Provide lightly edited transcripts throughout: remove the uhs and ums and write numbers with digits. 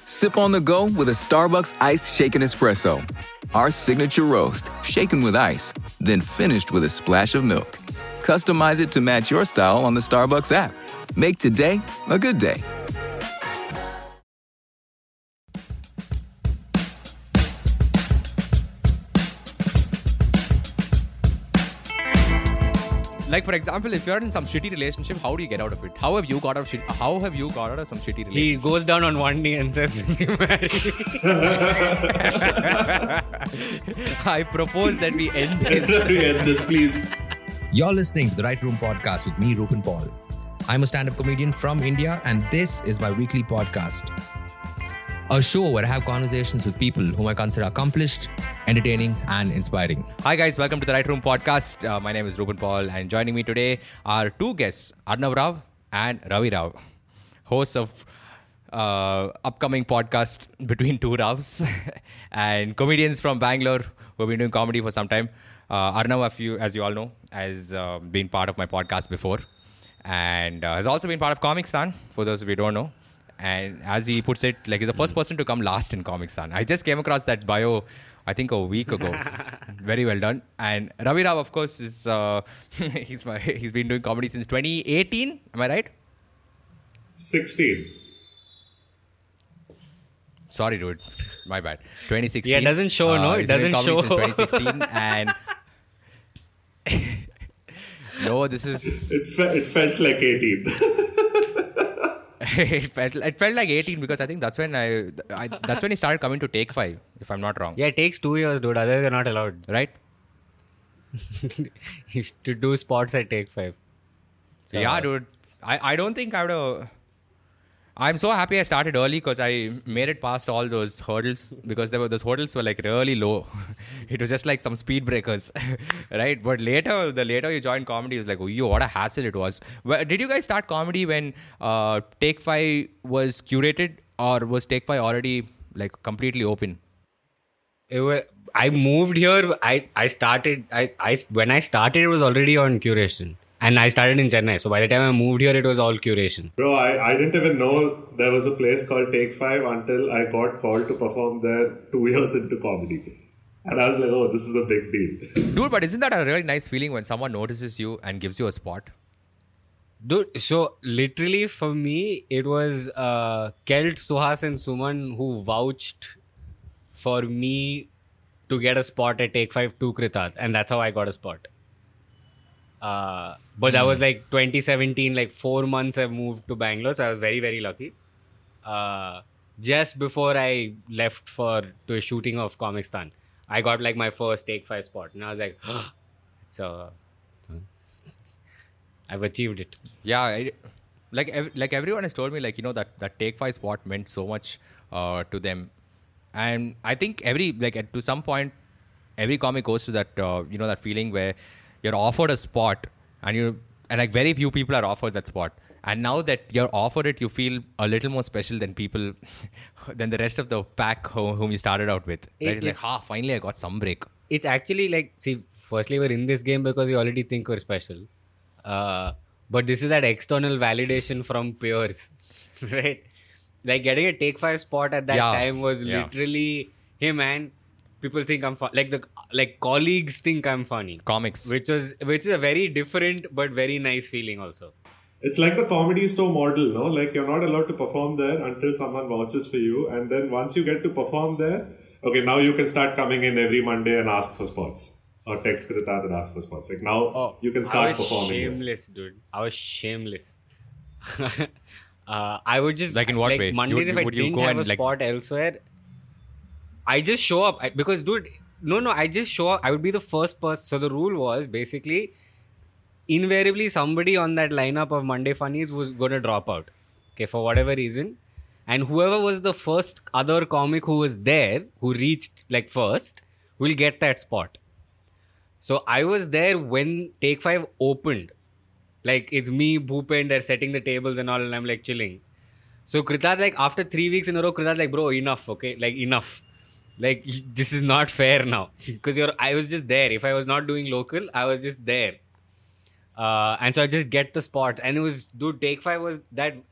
Sip on the go with a Starbucks iced shaken espresso. Our signature roast, shaken with ice, then finished with a splash of milk. Customize it to match your style on the Starbucks app. Make today a good day. Like, for example, if you're in some shitty relationship, how do you get out of it? How have you got out of some shitty relationship? He goes down on one knee and says, I propose that we end this. We end this, please. You're listening to the Right Room Podcast with me, Rupan Paul. I'm a stand-up comedian from India, and this is my weekly podcast. A show where I have conversations with people whom I consider accomplished, entertaining, and inspiring. Hi guys, welcome to the Right Room Podcast. My name is Rupan Paul, and joining me today are two guests, Arnav Rao and Ravi Rao, hosts of upcoming podcast Between Two Ravs, and comedians from Bangalore who have been doing comedy for some time. Arnav, as you all know, has been part of my podcast before, and has also been part of Comic-Stan, for those of you who don't know. And as he puts it, like, he's the first person to come last in Comic-Stan. I just came across that bio, I think, a week ago. Very well done. And Ravi Rao, of course, is he's been doing comedy since 2018. Am I right? 16. Sorry, dude. My bad. 2016. Yeah, it doesn't show, no? It doesn't show. Since 2016. And no, this is... It felt like 18. it felt like 18 because I think that's when that's when he started coming to Take 5, if I'm not wrong. Yeah, it takes 2 years, dude. Otherwise, they're not allowed. Right? To do spots at Take 5. So, yeah, dude. I don't think I would have... I'm so happy I started early because I made it past all those hurdles, because those hurdles were like really low. It was just like some speed breakers, right? But the later you joined comedy, it was like, oh, what a hassle it was. Did you guys start comedy when Take 5 was curated, or was Take 5 already like completely open? I moved here. When I started, it was already on curation. And I started in Chennai. So by the time I moved here, it was all curation. Bro, I didn't even know there was a place called Take 5 until I got called to perform there 2 years into comedy. And I was like, oh, this is a big deal. Dude, but isn't that a really nice feeling when someone notices you and gives you a spot? Dude, so literally for me, it was Kelt, Suhas and Suman who vouched for me to get a spot at Take 5 to Kritat. And that's how I got a spot. But that was like 2017, like 4 months I've moved to Bangalore. So I was very, very lucky. Just before I left to a shooting of Comic-Stan, I got like my first Take 5 spot. And I was like, I've achieved it. Yeah, like everyone has told me, like, that Take 5 spot meant so much to them. And I think to some point, every comic goes to that, that feeling where you're offered a spot and like very few people are offered that spot. And now that you're offered it, you feel a little more special than the rest of the pack whom you started out with. Right? Finally I got some break. It's actually like, see, firstly, we're in this game because we already think we're special. But this is that external validation from peers, right? Like getting a Take 5 spot at that time was literally, hey man, people think I'm funny. Like colleagues think I'm funny. Comics. Which is a very different but very nice feeling also. It's like the Comedy Store model, no? Like, you're not allowed to perform there until someone vouches for you. And then once you get to perform there, okay, now you can start coming in every Monday and ask for spots. Or text Kritat and ask for spots. Like, now you can start performing. Shameless, dude. I was shameless. I would just... Like, in what way? Mondays, if I didn't have a spot elsewhere, I just show up. Because, dude, I just show up. I would be the first person. So the rule was basically, invariably somebody on that lineup of Monday Funnies was going to drop out. Okay, for whatever reason. And whoever was the first other comic who was there, who reached like first, will get that spot. So I was there when Take 5 opened. Like, it's me, Bhupen, they're setting the tables and all, and I'm like chilling. So Kritat, like, after 3 weeks in a row, Kritat, like, bro, enough, okay? Like, enough. Like, this is not fair now. Because I was just there. If I was not doing local, I was just there. And so I just get the spots. And it was, dude, Take 5 was that...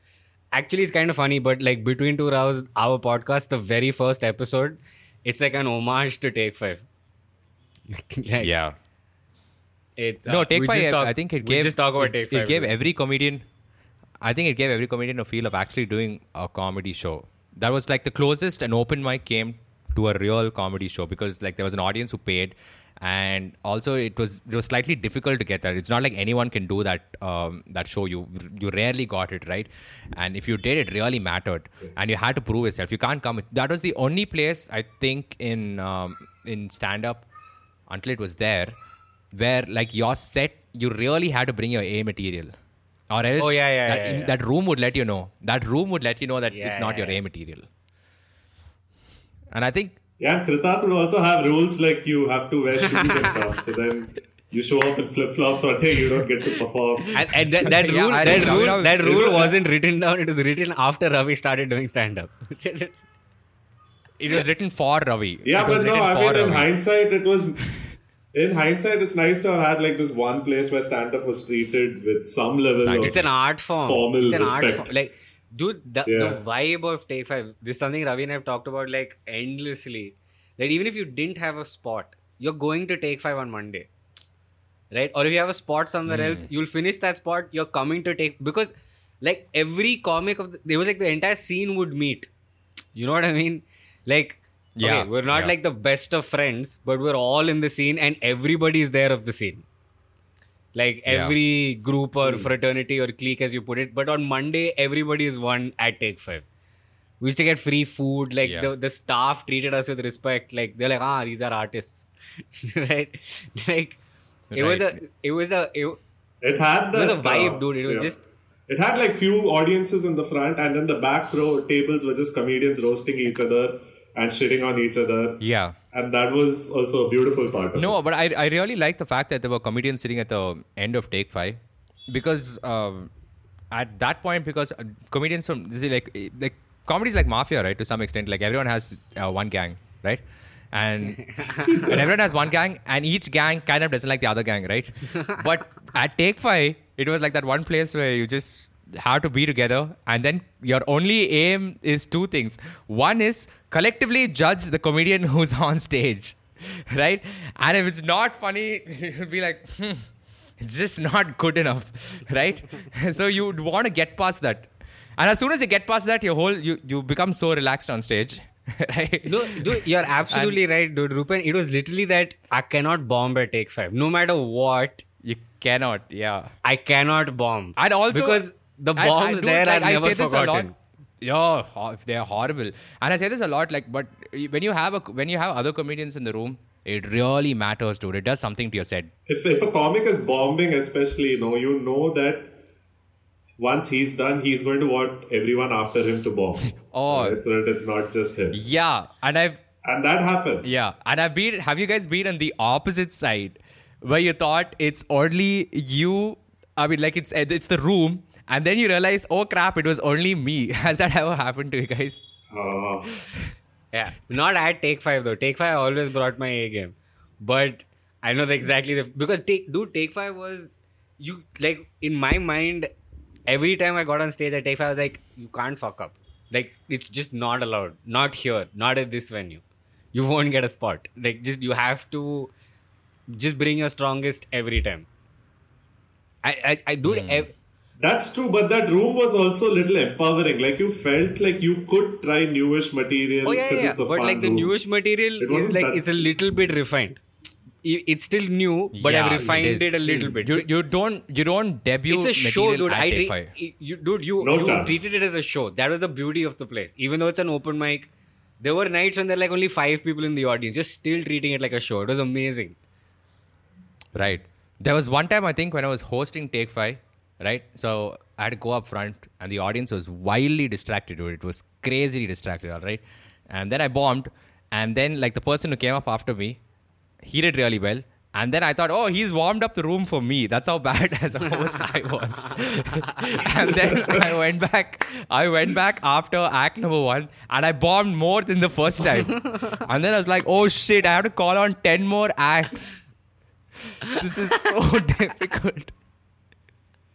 actually it's kind of funny, but like Between Two Rows, our podcast, the very first episode, it's like an homage to Take 5. Like, Yeah. It's, No, Take we 5, just talk- I think it we gave... just talk about Take 5. It gave every comedian... I think it gave every comedian a feel of actually doing a comedy show. That was like the closest an open mic came to a real comedy show, because like there was an audience who paid, and also it was slightly difficult to get that. It's not like anyone can do that that show. You rarely got it, right? And if you did, it really mattered, and you had to prove yourself. You can't come. That was the only place I think in stand up, until it was there, where like your set, you really had to bring your A material. Or else that room would let you know. That room would let you know that it's not your A material. And I think... Yeah, and Kritat would also have rules like you have to wear shoes and stuff. So then you show up in flip-flops one day, you don't get to perform. And that rule wasn't written down. It was written after Ravi started doing stand-up. It was written for Ravi. Yeah, but no, I mean, in hindsight, it's nice to have had like this one place where stand-up was treated with some level of it's an art form. Formal it's an respect. art form. Like, dude, the vibe of Take 5, this is something Ravi and I have talked about like endlessly. That even if you didn't have a spot, you're going to Take 5 on Monday. Right? Or if you have a spot somewhere else, you'll finish that spot, you're coming to Take... Because like every comic there was like the entire scene would meet. You know what I mean? Like... Okay, we're not like the best of friends, but we're all in the scene and everybody is there of the scene. Like every group or fraternity or clique, as you put it. But on Monday, everybody is one at Take 5. We used to get free food. Like the staff treated us with respect. Like they're like, these are artists, right? Like it was a vibe, dude. It was just. It had like few audiences in the front, and then the back row tables were just comedians roasting each other and shitting on each other. Yeah. And that was also a beautiful part of it. No, but I really like the fact that there were comedians sitting at the end of Take 5. Because at that point, because comedians from... like comedy is like mafia, right? To some extent. Like everyone has one gang, right? And everyone has one gang, and each gang kind of doesn't like the other gang, right? But at Take 5, it was like that one place where you just have to be together, and then your only aim is two things. One is collectively judge the comedian who's on stage, right? And if it's not funny, you'll be like, it's just not good enough, right? So you'd want to get past that. And as soon as you get past that, you become so relaxed on stage. Right? No, dude, you're absolutely right, dude. Rupen, it was literally that I cannot bomb at Take 5. No matter what. You cannot, yeah. I cannot bomb. And also... Because the bombs there are never forgotten. Yeah, they're horrible. And I say this a lot, like, but when you have other comedians in the room, it really matters, dude. It does something to your set. If a comic is bombing, especially, you know that once he's done, he's going to want everyone after him to bomb. So that it's not just him. Yeah, and that happens. Yeah, and have you guys been on the opposite side, where you thought it's only you? I mean, like it's the room, and then you realize, oh crap, it was only me. Has that ever happened to you guys? Yeah, not at Take 5 though. Take 5 always brought my A game, but I know because Take 5 was in my mind. Every time I got on stage at Take 5, I was like, you can't fuck up. Like, it's just not allowed. Not here. Not at this venue. You won't get a spot. Like, you have to just bring your strongest every time. I do it. That's true, but that room was also a little empowering. Like, you felt like you could try newish material. Oh, yeah. But like, the newish material is like, it's a little bit refined. It's still new, but I've refined it a little bit. You don't debut. It's a show, dude. You chance. Treated it as a show. That was the beauty of the place. Even though it's an open mic, there were nights when there were like only 5 people in the audience, just still treating it like a show. It was amazing. Right. There was one time, I think, when I was hosting Take 5, right? So I had to go up front, and the audience was wildly distracted, dude. It was crazily distracted, all right? And then I bombed, and then like the person who came up after me, he did really well. And then I thought, he's warmed up the room for me. That's how bad as a host I was. And then I went back after act number 1, and I bombed more than the first time. And then I was like, oh shit, I have to call on 10 more acts. This is so difficult.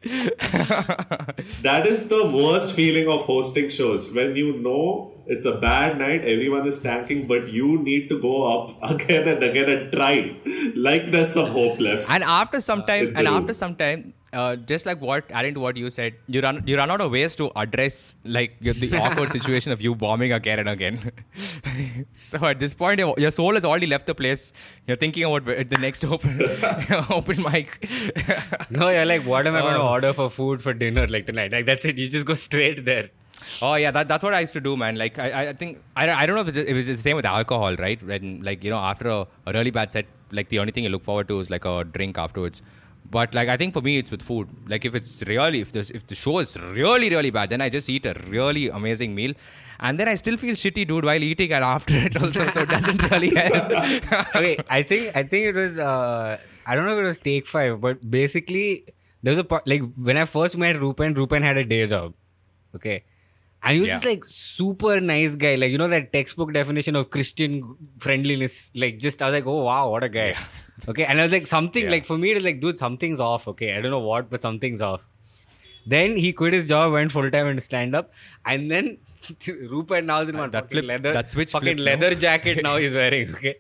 That is the worst feeling of hosting shows. When you know it's a bad night, everyone is tanking, but you need to go up again and again and try. Like there's some hope left. And after some time, just like adding to what you said, you run out of ways to address like the awkward situation of you bombing again and again. So at this point, your soul has already left the place. You're thinking about the next open mic. No, you're like, what am I going to order for food for dinner like tonight? Like that's it. You just go straight there. Oh yeah, that's what I used to do, man. Like I think I don't know if it was the same with alcohol, right? When like after a really bad set, like the only thing you look forward to is like a drink afterwards. But like I think for me it's with food. Like if the show is really really bad, then I just eat a really amazing meal, and then I still feel shitty, dude, while eating and after it also. So it doesn't really help. Okay, I think it was I don't know if it was Take 5, but basically there was like when I first met Rupen had a day job. Okay. And he was just like super nice guy. Like, that textbook definition of Christian friendliness. Like, just, I was like, oh, wow, what a guy. Yeah. Okay. And I was like, something, like, for me, it was like, dude, something's off. Okay. I don't know what, but something's off. Then he quit his job, went full time into stand up. And then Rupert now is in one leather jacket now he's wearing. Okay.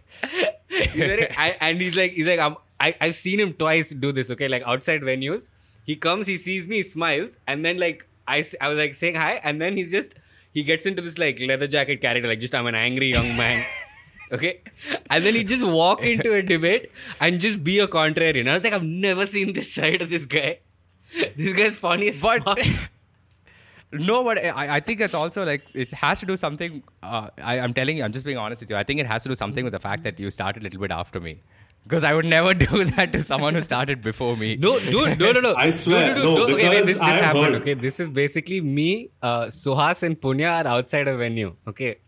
And he's like, I've seen him twice do this. Okay. Like, outside venues. He comes, he sees me, he smiles. And then, like, I was like saying hi, and then he gets into this like leather jacket character, like just I'm an angry young man. Okay. And then he just walk into a debate and just be a contrarian. I was like, I've never seen this side of this guy. This guy's funny as fuck. No, but I think it's also like, it has to do something. I'm telling you, I'm just being honest with you. I think it has to do something with the fact that you started a little bit after me. Because I would never do that to someone who started before me. No. I swear, no, because okay, this happened. Heard. Okay, this is basically me, Suhas and Punya are outside a venue. Okay.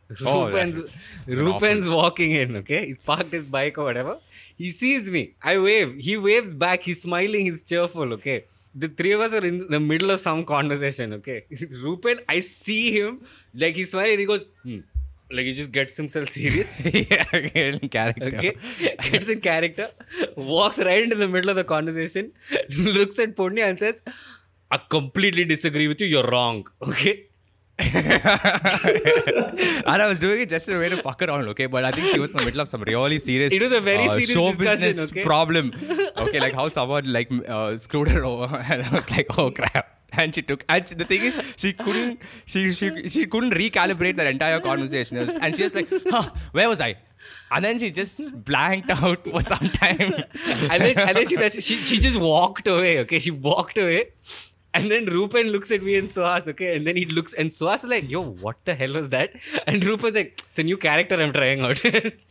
Rupen's walking in. Okay. He's parked his bike or whatever. He sees me. I wave. He waves back. He's smiling. He's cheerful. Okay. The three of us are in the middle of some conversation. Okay. Rupen, I see him. Like he's smiling. He goes, Like he just gets himself serious. In character. Okay. Gets in character. Walks right into the middle of the conversation. Looks at Punya and says, I completely disagree with you. You're wrong. Okay. And I was doing it just in a way to fuck around, okay? But I think she was in the middle of some really serious, it was a very serious show business problem. Okay, like how someone like screwed her over. And I was like, oh crap. And the thing is, she couldn't recalibrate that entire conversation. And she was like, where was I? And then she just blanked out for some time. and then she just walked away, okay? She walked away. And then Rupen looks at me and Suhas, okay? And then he looks, and Suhas is like, yo, what the hell was that? And Rupen's like, it's a new character I'm trying out.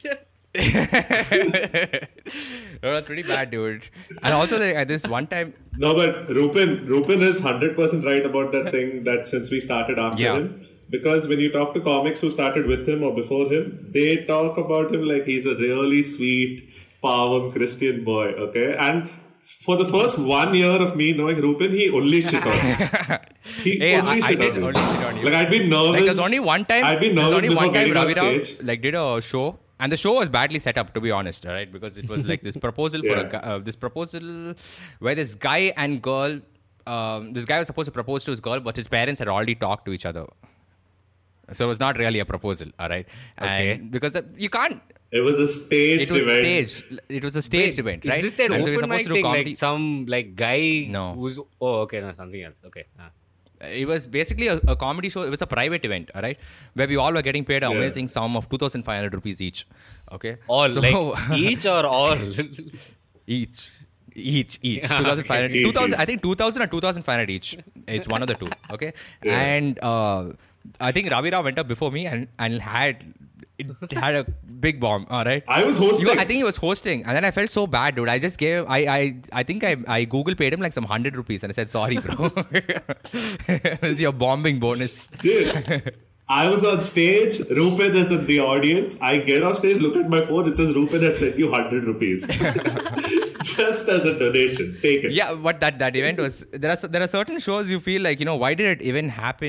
No, that's pretty bad, dude. And also, at this one time... No, but Rupen is 100% right about that thing that since we started after him. Because when you talk to comics who started with him or before him, they talk about him like he's a really sweet, pavam Christian boy, okay? And for the first 1 year of me knowing Rupen, he only shit on me. Only shit on you. Like, I'd be nervous. Like, there's only one time... I'd be nervous before getting on stage. Like, did a show... And the show was badly set up, to be honest, right? Because it was like this proposal where this guy and girl, this guy was supposed to propose to his girl, but his parents had already talked to each other. So it was not really a proposal, all right? Okay. And because you can't. It was a staged event. It was a staged event, right? Is this that open mic thing, like some like guy who's... Oh, okay, no, something else. Okay. It was basically a comedy show. It was a private event, all right, where we all were getting paid an amazing sum of 2,500 rupees each. Okay, all so, like each or all? each 2,500. 2,000. I think 2,000 or 2,500 each. It's one of the two. Okay, and I think Ravi Rao went up before me and had a big bomb. All right, I was hosting. I think he was hosting, and then I felt so bad, dude. I just gave. I think I Google paid him like some 100 rupees, and I said, sorry, bro. This is your bombing bonus. Dude, I was on stage. Rupen is in the audience. I get off stage, look at my phone. It says Rupen has sent you 100 rupees, just as a donation. Take it. Yeah, but that event was. There are certain shows you feel like, why did it even happen?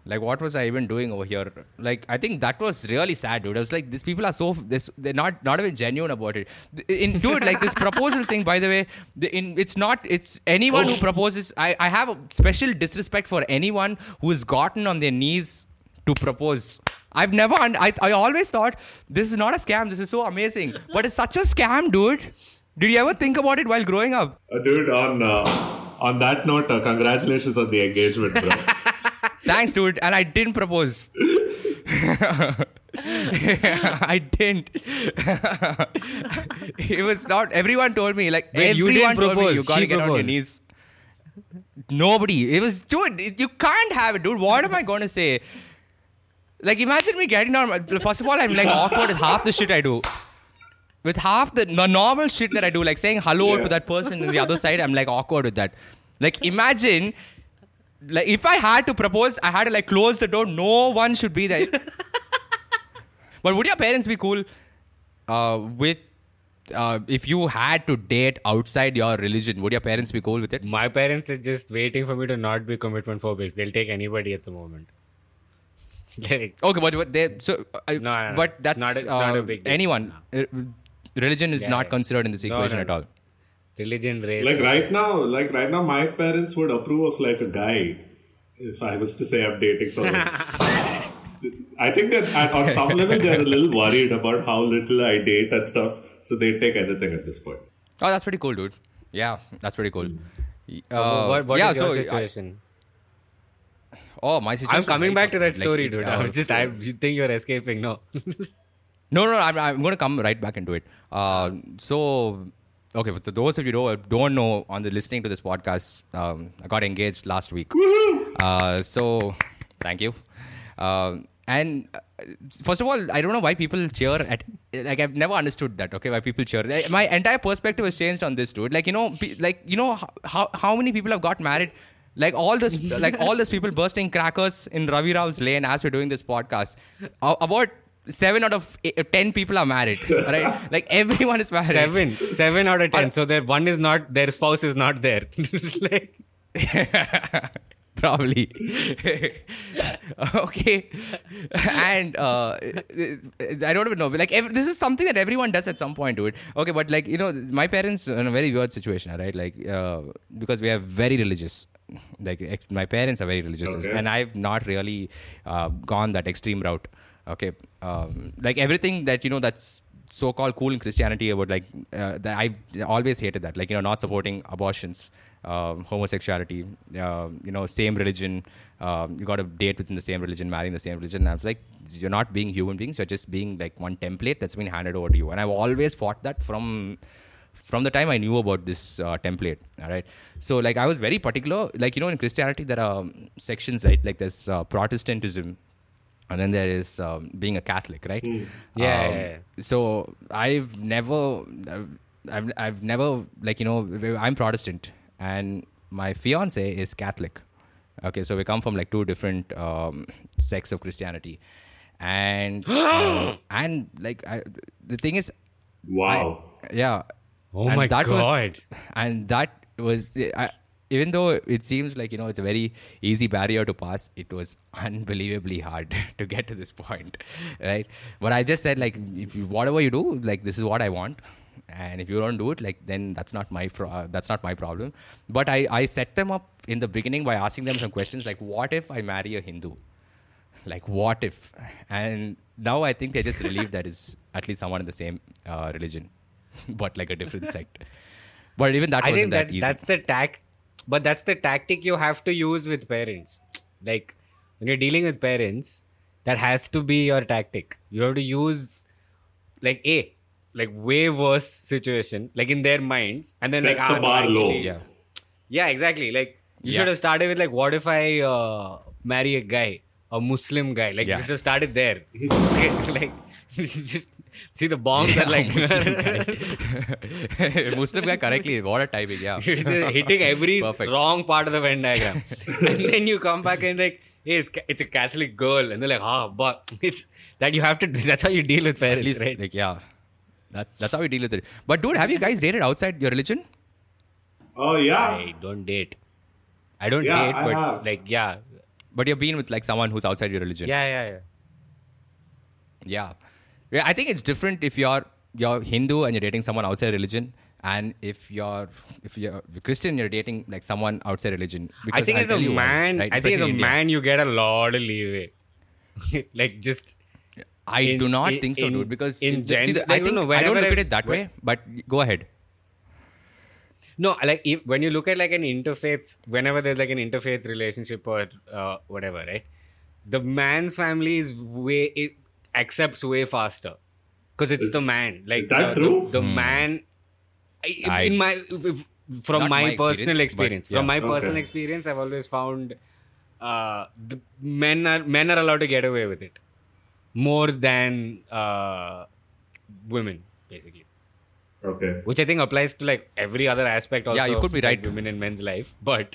Like, what was I even doing over here? Like, I think that was really sad, dude. I was like, these people are so they're not even genuine about it. Dude, like this proposal thing, by the way, it's anyone who proposes. I have a special disrespect for anyone who has gotten on their knees to propose. I've never, I always thought this is not a scam. This is so amazing, but it's such a scam, dude. Did you ever think about it while growing up? Dude, on that note, congratulations on the engagement, bro. Thanks, dude. And I didn't propose. I didn't. It was not. Everyone told me, like, Wait, everyone told me you gotta She get on your proposed. knees. Nobody. It was, dude, you can't have it, dude. What am I going to say? Like, imagine me getting on. First of all, I'm like awkward with half the shit I do. With half the normal shit that I do, like saying hello to that person on the other side, I'm like awkward with that. Like, imagine, like, if I had to propose, I had to like close the door. No one should be there. But would your parents be cool with if you had to date outside your religion? Would your parents be cool with it? My parents are just waiting for me to not be commitment phobic. They'll take anybody at the moment. Like, Okay, but they so. No. But that's It's not a big deal. anyone. Religion is not considered in this equation No. at all. religion, race. Like right now, my parents would approve of like a guy if I was to say I'm dating someone. I think that on some level they're a little worried about how little I date and stuff, so they take anything at this point. Oh, that's pretty cool, dude. Yeah, that's pretty cool. What yeah, is your so situation? My situation. I'm coming back to that story, dude. You think you're escaping? No. No, I'm going to come right back into it. So those of you who don't know, on the listening to this podcast, I got engaged last week. So, thank you. And first of all, I don't know why people cheer at. Like, I've never understood that. Okay, why people cheer? My entire perspective has changed on this, dude. Like, how many people have got married? Like all those people bursting crackers in Ravi Rav's lane as we're doing this podcast. About 7 out of 10 people are married, right? Like, everyone is married. 7 out of 10. So their spouse is not there. Like, Probably. Okay. And I don't even know. Like, this is something that everyone does at some point, dude. Okay, but like, my parents are in a very weird situation, right? Like, because we are very religious. Like, my parents are very religious, Okay. and I've not really gone that extreme route. Okay, like everything that that's so-called cool in Christianity about that I've always hated that, like not supporting abortions, homosexuality, same religion, you got to date within the same religion, marrying the same religion. And I was like, you're not being human beings, you're just being like one template that's been handed over to you. And I've always fought that from the time I knew about this template. All right, so like I was very particular. Like in Christianity there are sections, right? Like there's Protestantism. And then there is being a Catholic, right? Yeah. So I've never like I'm Protestant and my fiance is Catholic. Okay, so we come from like two different sects of Christianity, and and like the thing is, Wow. yeah. Oh And my that God. That was. Even though it seems like, it's a very easy barrier to pass, it was unbelievably hard to get to this point, right? But I just said, like, whatever you do, like, this is what I want. And if you don't do it, like, then that's not my problem. But I set them up in the beginning by asking them some questions like, what if I marry a Hindu? Like, what if? And now I think they're just relieved that is at least someone in the same religion, but like a different sect. But even that I wasn't think that easy. that's the But that's the tactic you have to use with parents. Like, when you're dealing with parents, that has to be your tactic. You have to use, like, way worse situation, like in their minds, and then Set like, the bar low. yeah, exactly. Like, you should have started with like, what if I marry a guy, a Muslim guy? Like, you should have started there. Okay, like, see the bombs are like Muslim guy correctly. What a typing, yeah. hitting every Perfect. wrong part of the Venn diagram, and then you come back and like, hey, it's a Catholic girl, and they're like, but it's that you have to. That's how you deal with parents, At least, right? like, yeah. That's how we deal with it. But dude, have you guys dated outside your religion? Oh, yeah. I don't date. I don't Yeah, date, I but have. like, yeah, But you're being with like someone who's outside your religion. Yeah. Yeah. I think it's different if you're Hindu and you're dating someone outside religion, and if you're Christian, you're dating like someone outside religion. I think I'll as a tell you why, man, right? I think as Especially a in India. man, you get a lot of leeway. Like just. I do not think so, dude. Because in see, gender, I don't look at it that way. But go ahead. No, like when you look at like an interfaith, whenever there's like an interfaith relationship or whatever, right? The man's family it accepts way faster because it's the man. Like is that true? The man. From my personal experience, but, yeah. from my personal experience, I've always found the men are allowed to get away with it more than women, basically. Okay. Which I think applies to like every other aspect also. Yeah, you could of, be like, right. women and men's life, but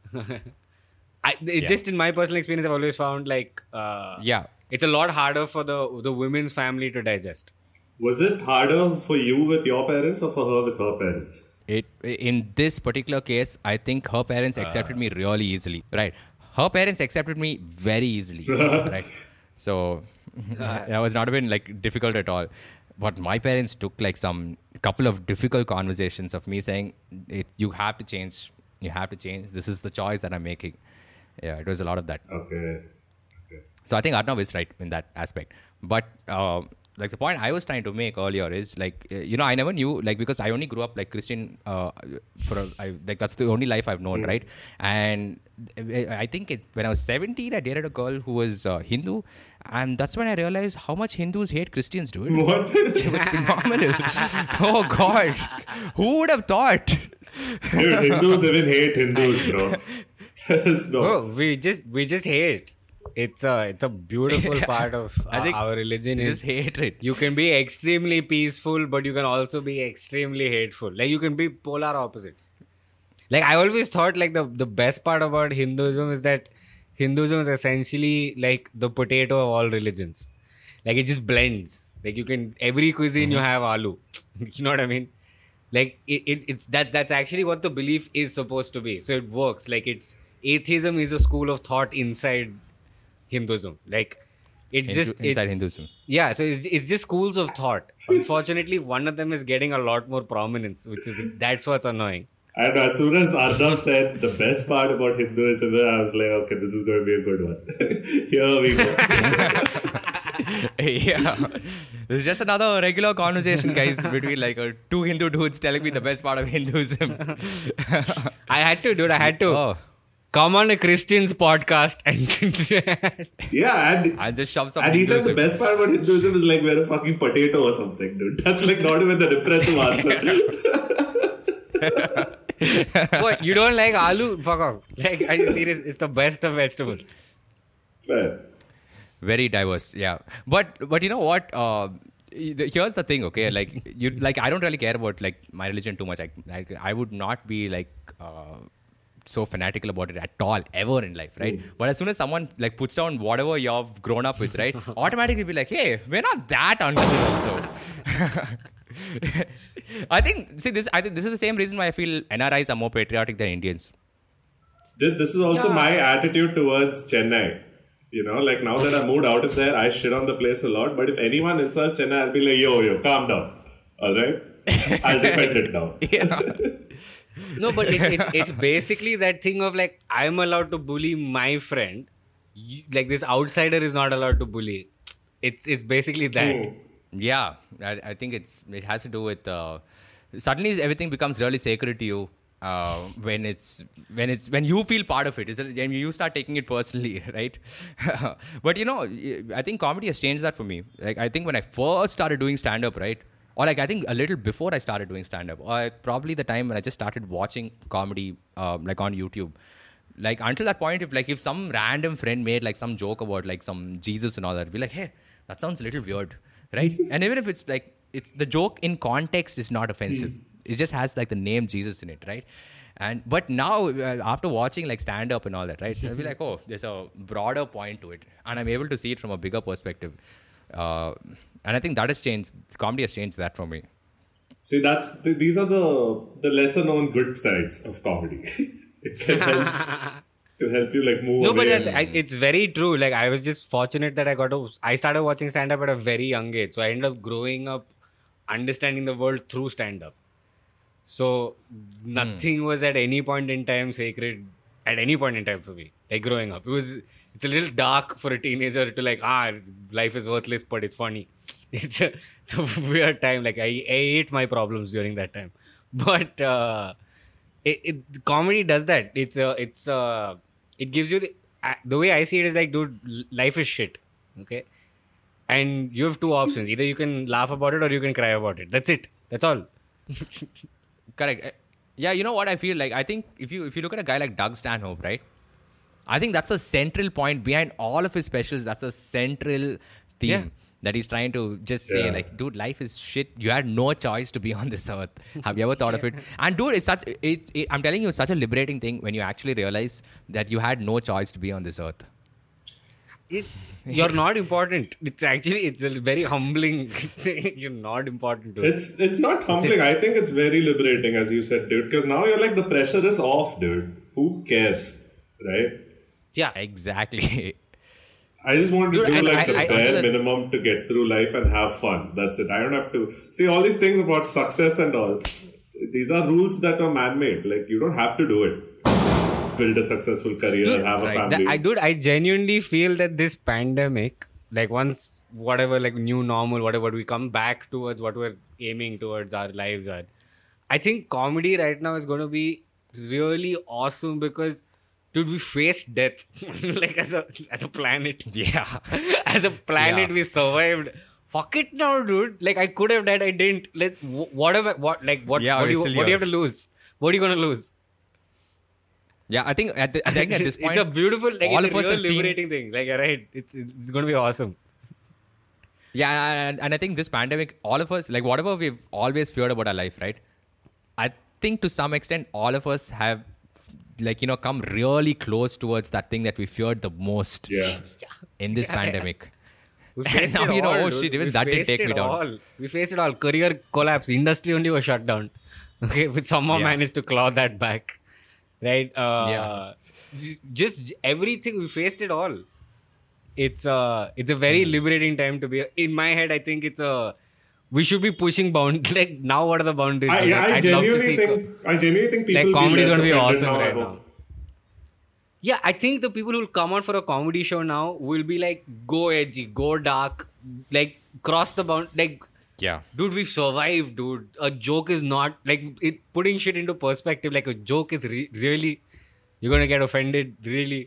just in my personal experience, I've always found like it's a lot harder for the women's family to digest. Was it harder for you with your parents or for her with her parents? In this particular case, I think her parents accepted me really easily. Right, her parents accepted me very easily. Right, so that was not been like difficult at all. But my parents took like some couple of difficult conversations of me saying, "You have to change. You have to change. This is the choice that I'm making." Yeah, it was a lot of that. Okay. So I think Arnav is right in that aspect. But like the point I was trying to make earlier is like, I never knew, like, because I only grew up like Christian like that's the only life I've known, right? And I think when I was 17, I dated a girl who was Hindu, and that's when I realized how much Hindus hate Christians, dude. What? It was phenomenal. Oh God, who would have thought? Dude, Hindus even hate Hindus, bro. No, we just hate. It's a beautiful part of I think our religion. It's is just hatred. You can be extremely peaceful, but you can also be extremely hateful. Like you can be polar opposites. Like I always thought like the best part about Hinduism is that Hinduism is essentially like the potato of all religions. Like it just blends. Like you can every cuisine you have aloo. You know what I mean? Like it's that's actually what the belief is supposed to be. So it works. Like atheism is a school of thought inside Hinduism. Like inside Hinduism. Yeah, so it's just schools of thought. Unfortunately, one of them is getting a lot more prominence, that's what's annoying. And as soon as Arnav said the best part about Hinduism, I was like, okay, this is going to be a good one. Here we go. Yeah. This is just another regular conversation, guys, between like two Hindu dudes telling me the best part of Hinduism. I had to. Oh. Come on a Christian's podcast and Yeah, and just shove some and he said Hinduism. the best part about Hinduism is like we're a fucking potato or something, dude. That's like not even an impressive answer. What, you don't like aloo? Fuck off. Like, are you serious? It's the best of vegetables. Fair. Very diverse, yeah. But you know what? Here's the thing, okay? Like I don't really care about like my religion too much. I would not be like so fanatical about it at all ever in life, right? But as soon as someone like puts down whatever you've grown up with, right, automatically be like, hey, we're not that uncool also. I think this is the same reason why I feel NRIs are more patriotic than Indians. This is also my attitude towards Chennai. You know, like now that I moved out of there, I shit on the place a lot. But if anyone insults Chennai, I'll be like, yo, calm down. All right? I'll defend it now. Yeah. No, but it's basically that thing of like, I'm allowed to bully my friend. Like this outsider is not allowed to bully. It's basically that. Yeah, I think it has to do with suddenly everything becomes really sacred to you when you feel part of it. When you start taking it personally, right? But I think comedy has changed that for me. Like I think when I first started doing stand-up, right? Or like I think a little before I started doing stand-up, or probably the time when I just started watching comedy like on YouTube. Like until that point, if some random friend made like some joke about like some Jesus and all that, I'd be like, hey, that sounds a little weird, right? And even if it's the joke in context is not offensive, it just has like the name Jesus in it, right? But now after watching like stand-up and all that, right, I'll be like, oh, there's a broader point to it, and I'm able to see it from a bigger perspective. And I think that has changed. Comedy has changed that for me. See, these are the lesser known good sides of comedy. It to help you like move No, but away. it's very true. Like I was just fortunate that I started watching stand-up at a very young age. So I ended up growing up understanding the world through stand-up. So nothing was at any point in time sacred at any point in time for me. Like growing up, it's a little dark for a teenager to like, life is worthless, but it's funny. It's a weird time. Like I ate my problems during that time. But comedy does that. It gives you the way I see it is like, dude, life is shit. Okay. And you have two options. Either you can laugh about it or you can cry about it. That's it. That's all. Correct. Yeah, you know what I feel like? I think if you look at a guy like Doug Stanhope, right? I think that's the central point behind all of his specials. That's the central theme that he's trying to just say, like, dude, life is shit. You had no choice to be on this earth. Have you ever thought of it? And dude, I'm telling you, it's such a liberating thing when you actually realize that you had no choice to be on this earth. You're not important. It's a very humbling thing. You're not important. Dude. It's not humbling. I think it's very liberating, as you said, dude. Because now you're like, the pressure is off, dude. Who cares, right? Yeah, exactly. I just want to do the bare minimum to get through life and have fun. That's it. I don't have to see all these things about success and all. These are rules that are man-made. Like, you don't have to do it. Build a successful career, have a family. I genuinely feel that this pandemic, like once whatever, like new normal, whatever, we come back towards what we're aiming towards our lives are. I think comedy right now is going to be really awesome because, dude, we faced death like as a planet. Yeah. As a planet, we survived. Fuck it now, dude. Like I could have died, I didn't. Like what do you have to lose? What are you gonna lose? Yeah, I think at this point, it's a beautiful, like, all it's of us a have seen liberating thing. Like, right, it's going to be awesome. Yeah, and I think this pandemic, all of us, like whatever we've always feared about our life, right? I think to some extent, all of us have, like, you know, come really close towards that thing that we feared the most in this pandemic. We faced and now, it you know, all, oh dude. shit, even that didn't take me down. We faced it all. Career collapse. Industry only was shut down. Okay, but somehow managed to claw that back. Right? Just everything, we faced it all. It's a very liberating time to be. In my head, I think we should be pushing boundaries. Like, now what are the boundaries? I genuinely think people like comedy is going to be offended awesome right now. Yeah, I think the people who will come out for a comedy show now will be like, go edgy, go dark, like cross the bound, like. Yeah. Dude, we survived, dude. A joke is not, like, putting shit into perspective, like a joke is really, you're going to get offended, really.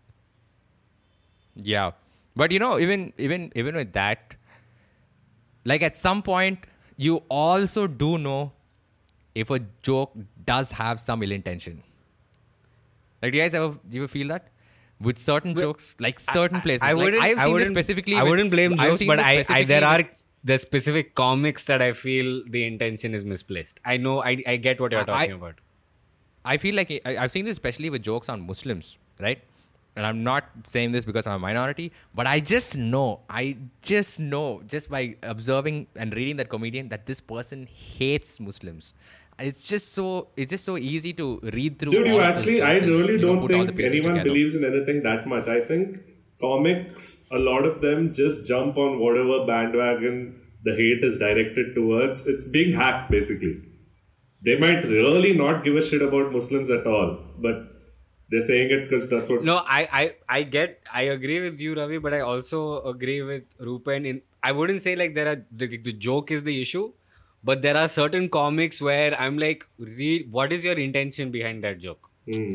Yeah. But, you know, even with that, like at some point, you also do know if a joke does have some ill intention. Like, do you guys ever feel that? With certain jokes, like certain places. I have seen this specifically. I wouldn't blame jokes, but there are the specific comics that I feel the intention is misplaced. I know, I get what you're talking about. I feel like I've seen this especially with jokes on Muslims, right? And I'm not saying this because I'm a minority, but I just know just by observing and reading that comedian that this person hates Muslims. It's just so easy to read through. Dude, I really don't think anyone believes in anything that much. I think comics, a lot of them just jump on whatever bandwagon the hate is directed towards. It's being hacked, basically. They might really not give a shit about Muslims at all, but they're saying it because that's what... No, I agree with you, Ravi, but I also agree with Rupen. I wouldn't say like the joke is the issue, but there are certain comics where I'm like, what is your intention behind that joke?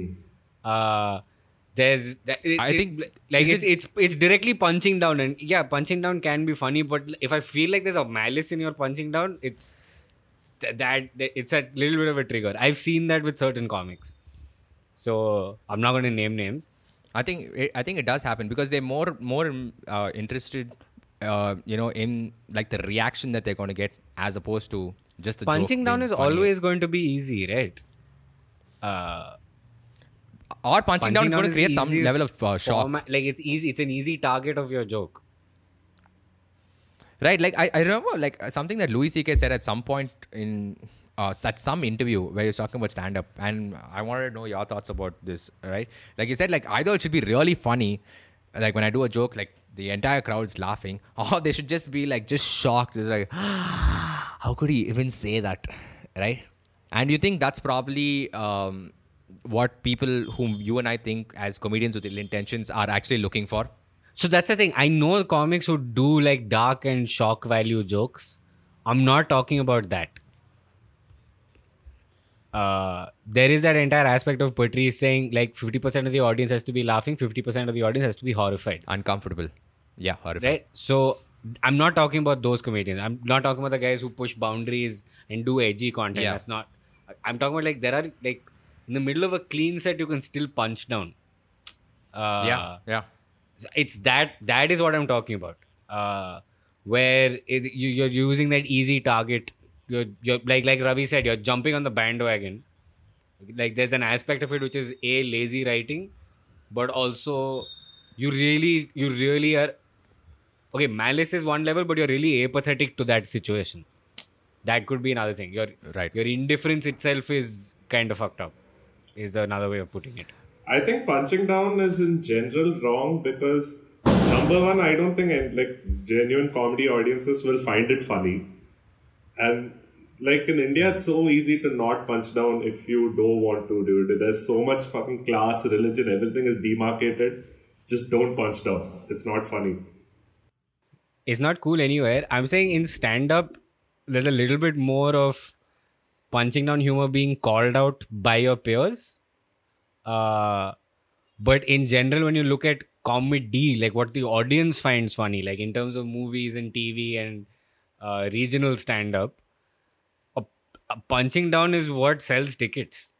It's directly punching down, and yeah, punching down can be funny, but if I feel like there's a malice in your punching down, it's a little bit of a trigger. I've seen that with certain comics, so I'm not going to name names. I think it does happen because they're more interested, in like the reaction that they're going to get as opposed to just the punching down is funny. Always going to be easy, right? Or punching down is going to create some level of shock. Like it's easy. It's an easy target of your joke. Right. Like I remember like something that Louis C.K. said at some point in some interview where he was talking about stand-up, and I wanted to know your thoughts about this, right? Like he said, like either it should be really funny, like when I do a joke, like the entire crowd's laughing, or they should just be like just shocked. It's like, how could he even say that, right? And you think that's probably what people whom you and I think as comedians with ill intentions are actually looking for? So that's the thing. I know comics who do like dark and shock value jokes. I'm not talking about that. There is that entire aspect of Patrice saying like 50% of the audience has to be laughing, 50% of the audience has to be horrified. Uncomfortable. Yeah, horrified. Right? So I'm not talking about those comedians. I'm not talking about the guys who push boundaries and do edgy content. Yeah. That's not. I'm talking about like there are like in the middle of a clean set you can still punch down. Yeah. It's that is what I'm talking about. Where you're using that easy target. You're like Ravi said, you're jumping on the bandwagon. Like there's an aspect of it which is a lazy writing, but also you really are. Okay, malice is one level, but you're really apathetic to that situation. That could be another thing. Your indifference itself is kind of fucked up. Is another way of putting it. I think punching down is in general wrong because number one, I don't think like genuine comedy audiences will find it funny, and like in India, it's so easy to not punch down if you don't want to, dude. There's so much fucking class, religion, everything is demarcated. Just don't punch down. It's not funny. It's not cool anywhere. I'm saying in stand-up, there's a little bit more of punching down humor being called out by your peers. But in general, when you look at comedy, like what the audience finds funny, like in terms of movies and TV and regional stand-up, punching down is what sells tickets,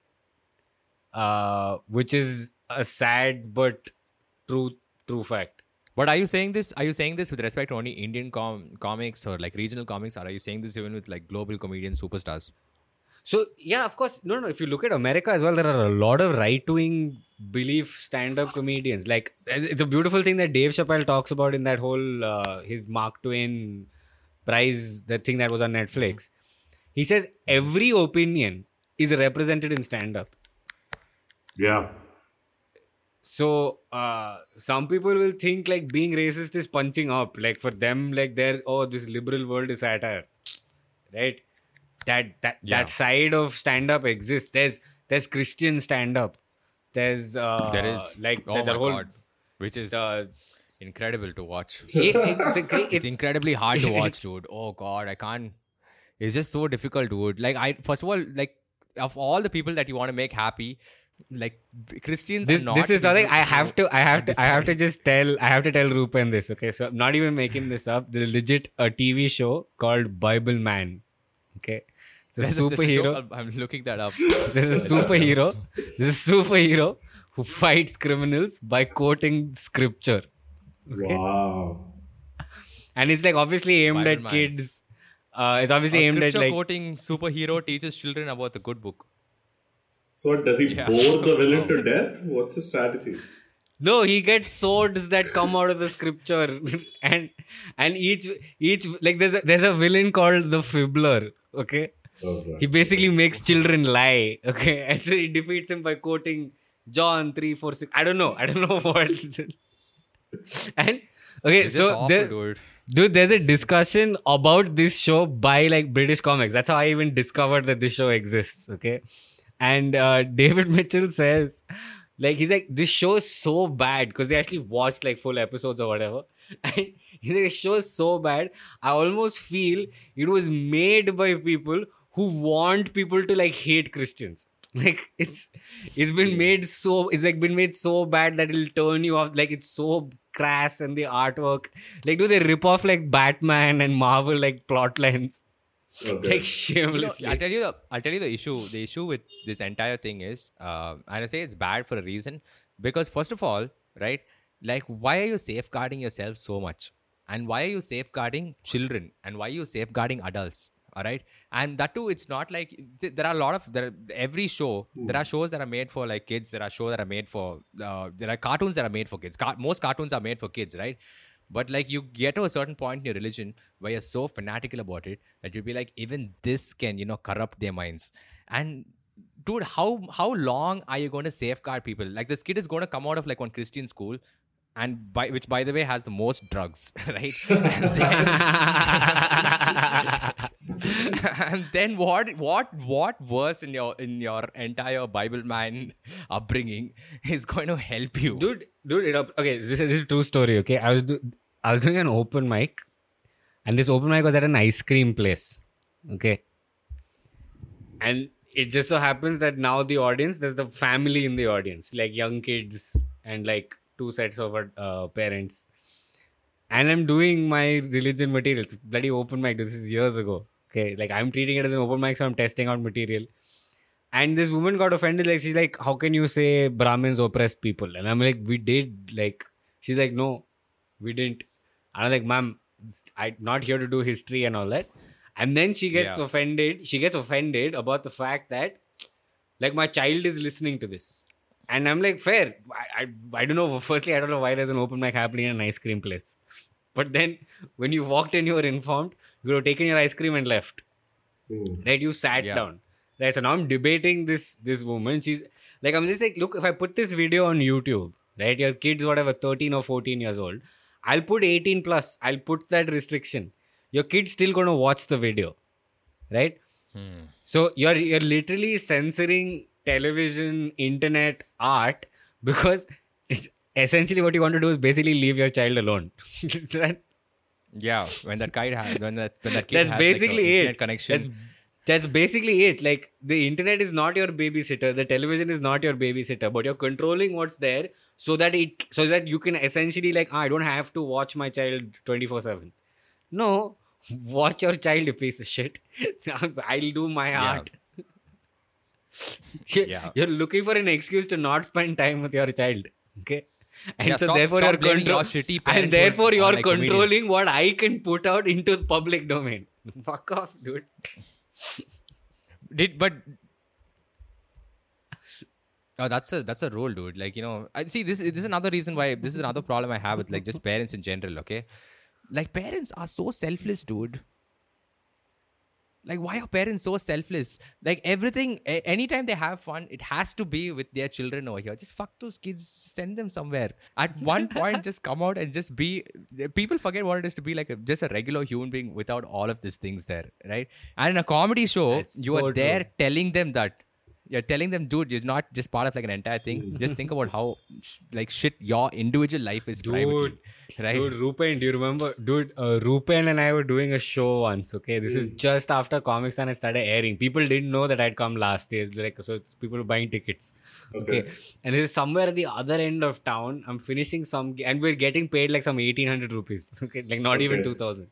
which is a sad but true fact. But are you saying this with respect to only Indian comics or like regional comics, or are you saying this even with like global comedian superstars? So yeah, of course. No. If you look at America as well, there are a lot of right-wing belief stand-up comedians. Like it's a beautiful thing that Dave Chappelle talks about in that whole his Mark Twain prize, the thing that was on Netflix. He says every opinion is represented in stand-up. Yeah. So some people will think like being racist is punching up. Like for them, like this liberal world is satire, right? That side of stand-up exists. There's Christian stand-up. There is like oh the my whole God, which is incredible to watch. It's incredibly hard to watch, dude. Oh God, I can't. It's just so difficult, dude. Like first of all, like of all the people that you want to make happy, like Christians are not. This is something I have to tell Rupen this. Okay, so I'm not even making this up. There's legit a TV show called Bible Man. Okay, it's a superhero. I'm looking that up. There's a superhero who fights criminals by quoting scripture. Okay? Wow. And it's like obviously aimed Bible at kids. It's obviously aimed at like quoting superhero teaches children about the good book. So what, does he bore the villain to death? What's his strategy? No, he gets swords that come out of the scripture, and each like there's a villain called the Fibbler. Okay, he basically makes children lie. Okay, and so he defeats him by quoting John 3:4-6. I don't know what. And okay, It's so just awful, dude, there's a discussion about this show by like British comics. That's how I even discovered that this show exists. Okay. And David Mitchell says, like, he's like, this show is so bad because they actually watched like full episodes or whatever. And he's like, this show is so bad. I almost feel it was made by people who want people to like hate Christians. Like it's been made so bad that it'll turn you off. Like it's so crass and the artwork. Like do they rip off like Batman and Marvel like plot lines? Okay. Like shamelessly. I'll tell you the issue. The issue with this entire thing is, and I say it's bad for a reason, because first of all, right, like why are you safeguarding yourself so much, and why are you safeguarding children, and why are you safeguarding adults? All right, and that too, it's not like there are every show. There are shows that are made for like kids. There are shows that are made for there are cartoons that are made for kids. Most cartoons are made for kids, right? But like you get to a certain point in your religion where you're so fanatical about it that you'll be like, even this can, corrupt their minds. And dude, how long are you going to safeguard people? Like this kid is going to come out of like one Christian school, and which by the way has the most drugs, right? And then what worse in your entire Bible man upbringing is going to help you, dude. Okay, this is a true story. Okay, I was doing an open mic, and this open mic was at an ice cream place. Okay, and it just so happens that now there's a family in the audience, like young kids and like 2 sets of parents. And I'm doing my religion materials. Bloody open mic. This is years ago. Okay, like I'm treating it as an open mic, so I'm testing out material. And this woman got offended. Like she's like, "How can you say Brahmins oppressed people?" And I'm like, "We did." Like she's like, "No, we didn't." And I'm like, "Ma'am, I'm not here to do history and all that." And then she gets offended. She gets offended about the fact that like my child is listening to this. And I'm like, fair. I don't know. Firstly, I don't know why there's an open mic happening in an ice cream place. But then when you walked in, you were informed. You would have taken your ice cream and left. Right? You sat down. Right? So now I'm debating this woman. She's like, I'm just like, look, if I put this video on YouTube, right? Your kids, whatever, 13 or 14 years old, I'll put 18 plus. I'll put that restriction. Your kid's still going to watch the video. Right? So you're literally censoring television, internet, art, because essentially what you want to do is basically leave your child alone. Yeah, when that kid has that's basically like internet it. Connection. That's basically it. Like the internet is not your babysitter, the television is not your babysitter, but you're controlling what's there so that you can essentially like, I don't have to watch my child 24/7. No, watch your child, you piece of shit. I'll do my art. You're looking for an excuse to not spend time with your child. Okay. And so therefore you're controlling comedians. what I can put out into the public domain. Fuck off, dude. That's a role, dude. Like, I see this is another reason why this is another problem I have with like just parents in general. Okay, like parents are so selfless, dude. Like, why are parents so selfless? Like, everything, anytime they have fun, it has to be with their children over here. Just fuck those kids, send them somewhere. At one point, just come out and just be. People forget what it is to be like just a regular human being without all of these things there, right? And in a comedy show, you are there telling them that. You're telling them, dude, you're not just part of like an entire thing. Just think about how like shit your individual life is privately, right? Dude, Rupen, do you remember? Dude, Rupen and I were doing a show once, okay? This is just after Comic Con started airing. People didn't know that I'd come last year. Like, so people were buying tickets. Okay. And this is somewhere at the other end of town. I'm finishing and we're getting paid like some 1,800 rupees. Okay. Like not even 2,000.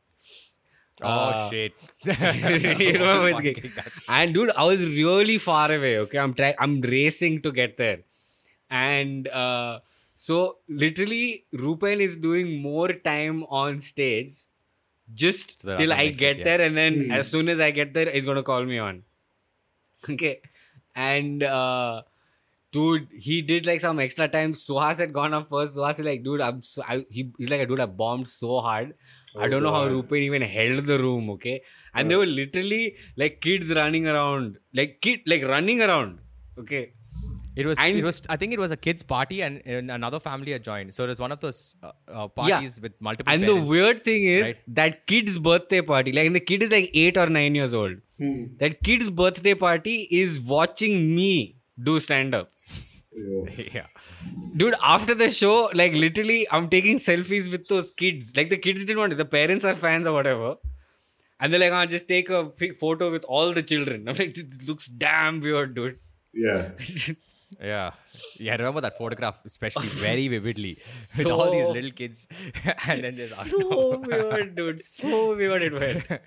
Oh shit! You remember and dude, I was really far away. Okay, I'm racing to get there, and so literally, Rupen is doing more time on stage just so till I get there, and then as soon as I get there, he's gonna call me on. Okay, and dude, he did like some extra time. Suhas had gone up first. Suhas is like, dude, he's like, dude, I bombed so hard. I don't know how Rupen even held the room, okay? And they were literally like kids running around. Running around. Okay. It was I think it was a kids party and another family had joined. So it was one of those parties with multiple parents. And the weird thing is that kid's birthday party, like, and the kid is like 8 or 9 years old. That kid's birthday party is watching me do stand-up. Yeah. Dude, after the show, like literally, I'm taking selfies with those kids. Like the kids didn't want it. The parents are fans or whatever. And they're like, I'll just take a photo with all the children. I'm like, this looks damn weird, dude. Yeah. Yeah, I remember that photograph especially very vividly with all these little kids. And then there's so weird, dude. So weird it went.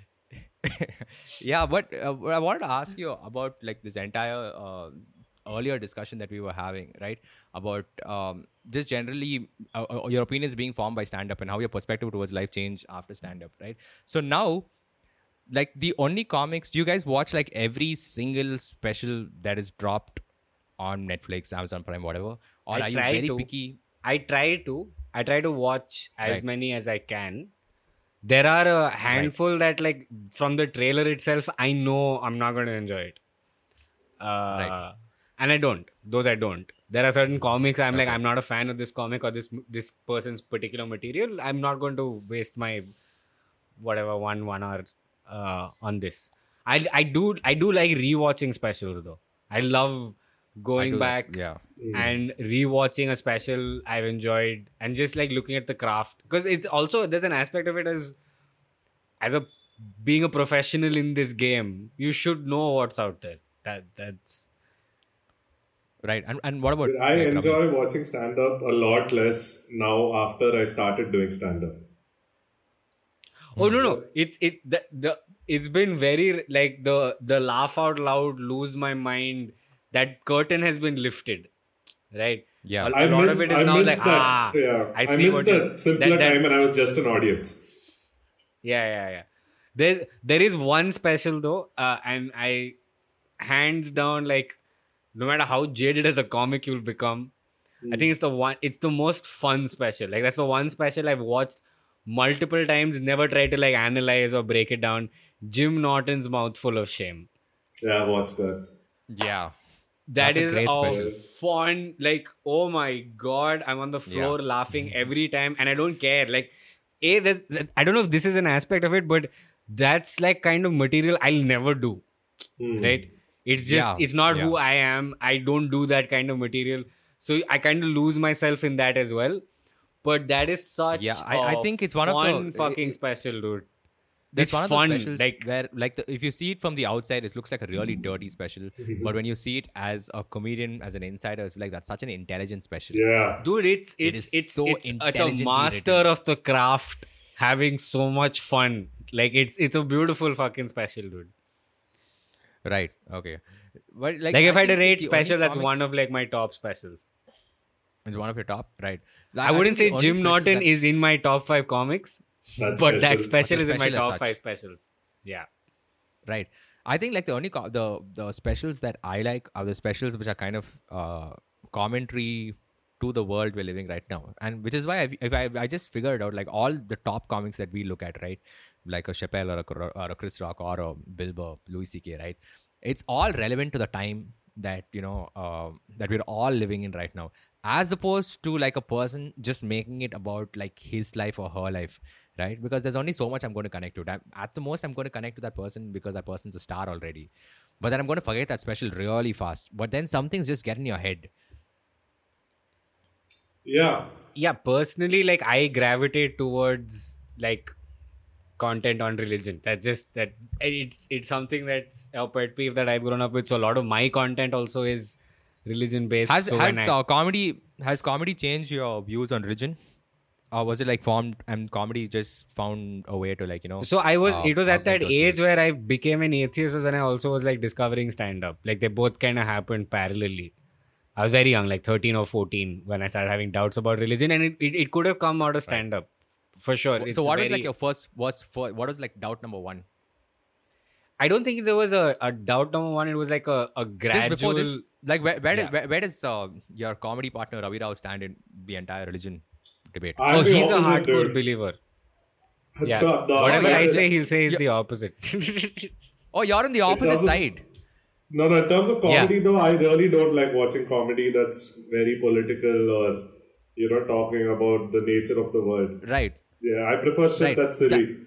Yeah, but I wanted to ask you about like this entire earlier discussion that we were having, right? About just generally your opinions being formed by stand-up and how your perspective towards life changed after stand-up, right? So now, like the only comics, do you guys watch like every single special that is dropped on Netflix, Amazon Prime, whatever? Or are you very picky? I try to. I try to watch as Right. many as I can. There are a handful that, like, from the trailer itself, I know I'm not going to enjoy it. And I don't. Those I don't. There are certain comics I'm like, I'm not a fan of this comic or this person's particular material. I'm not going to waste my whatever 1 hour on this. I do like rewatching specials though. I love going back Yeah. and rewatching a special I've enjoyed and just like looking at the craft, because it's also, there's an aspect of it as a being a professional in this game, you should know what's out there. That's Right. And what about I like, enjoy watching stand-up a lot less now after I started doing stand-up. Oh no, it's been very like the laugh out loud, lose my mind. That curtain has been lifted, right? Yeah. A lot of it is now like Yeah. I I see missed what that simpler time when I was just an audience. Yeah. There is one special though, and I hands down, like, no matter how jaded as a comic you'll become, I think it's the most fun special. Like, that's the one special I've watched multiple times, never try to like analyze or break it down. Jim Norton's Mouthful of Shame. Yeah, I watched that. Yeah. That That's a is great a special. fun, like, oh my god, I'm on the floor laughing every time, and I don't care. Like, I don't know if this is an aspect of it, but that's like kind of material I'll never do. Right? It's just, it's not who I am. I don't do that kind of material. So I kind of lose myself in that as well. But that is such I think it's one of the fun fucking special, dude. That's It's one of fun, those specials like- where, like, if you see it from the outside, it looks like a really dirty special. But when you see it as a comedian, as an insider, it's like that's such an intelligent special. Yeah. Dude, is it's so a intelligently master written. of the craft, having so much fun. Like, it's a beautiful fucking special, dude. Right. Okay. But Like if I had to think rate the only special, that's comics- one of like my top specials. It's one of your top, right? I wouldn't say think the only Jim specials Norton that- is in my top 5 comics, That's but that special. special is in my special as top such. 5 specials. Yeah. Right. I think like the only the specials that I like are the specials which are kind of commentary to the world we're living right now, and which is why I just figured out like all the top comics that we look at, right, like a Chappelle or a Chris Rock or a Bill Burr, Louis C.K., right? It's all relevant to the time that that we're all living in right now, as opposed to like a person just making it about like his life or her life, right? Because there's only so much I'm going to connect to. At the most, I'm going to connect to that person because that person's a star already. But then I'm going to forget that special really fast. But then some things just get in your head. Yeah. Yeah, personally, like, I gravitate towards like content on religion. That's just that it's something that's a pet peeve that I've grown up with. So a lot of my content also is religion based. Has so when comedy changed your views on religion? Or was it like formed and comedy just found a way to like, So it was at that outlet those age views? where I became an atheist, and I also was like discovering stand up. Like, they both kind of happened parallelly. I was very young, like 13 or 14, when I started having doubts about religion, and it could have come out of stand up for sure. So what was like your what was like doubt number one? I don't think there was a doubt number one. It was like a gradual. Just before this, like where does your comedy partner Ravi Rao stand in the entire religion debate? I'm the He's a opposite, hardcore dude. believer. Yeah. The Whatever I opposite. say, he'll say is the opposite. Oh, you're on the opposite doesn't- side. No, in terms of comedy, though, I really don't like watching comedy that's very political or, talking about the nature of the world. Right. Yeah, I prefer shit Right. that's silly.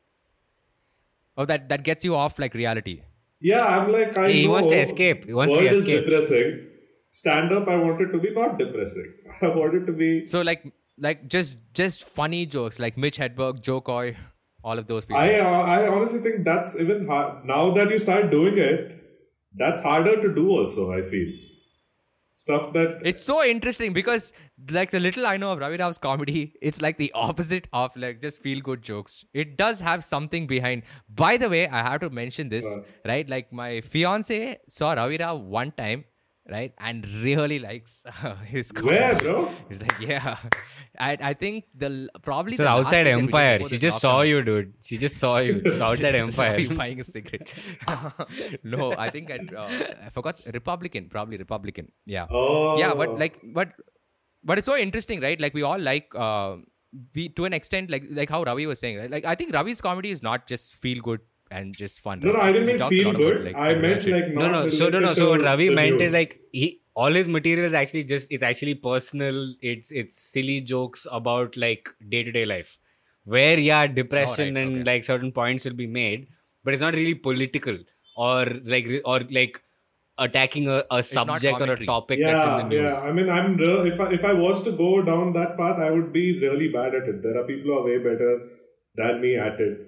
Oh, that gets you off like reality. Yeah, I'm like, He know wants to escape. He wants to world escape. is depressing. Stand-up, I want it to be not depressing. I want it to be... So like just funny jokes like Mitch Hedberg, Joe Coy, all of those people. I honestly think that's even hard. Now that you start doing it, that's harder to do also, I feel. Stuff that... It's so interesting because like the little I know of Ravi Rao's comedy, it's like the opposite of like just feel good jokes. It does have something behind. By the way, I have to mention this, right? Like my fiance saw Ravi Rao one time, right? And really likes his comedy. Where, bro? He's like, yeah. I think probably So the last outside week that we did Empire. before She this just saw lockdown- you, dude. She just saw you. So outside Just saw Empire. you buying a cigarette. No, I think I forgot Republican, probably Republican. Yeah. Oh. Yeah, but But it's so interesting, right? Like we all like we to an extent, like how Ravi was saying, right? Like I think Ravi's comedy is not just feel good and just fun. No, right? no, I didn't He mean talks a feel lot good. about, like, I some meant shit. like not No. So related So what to Ravi the meant news. is like all his material is actually it's actually personal. It's silly jokes about like day-to-day life, where depression right, and okay. like certain points will be made, but it's not really political or like attacking a subject or a commentary. topic that's in the news. I mean, if I was to go down that path, I would be really bad at it. There are people who are way better than me at it,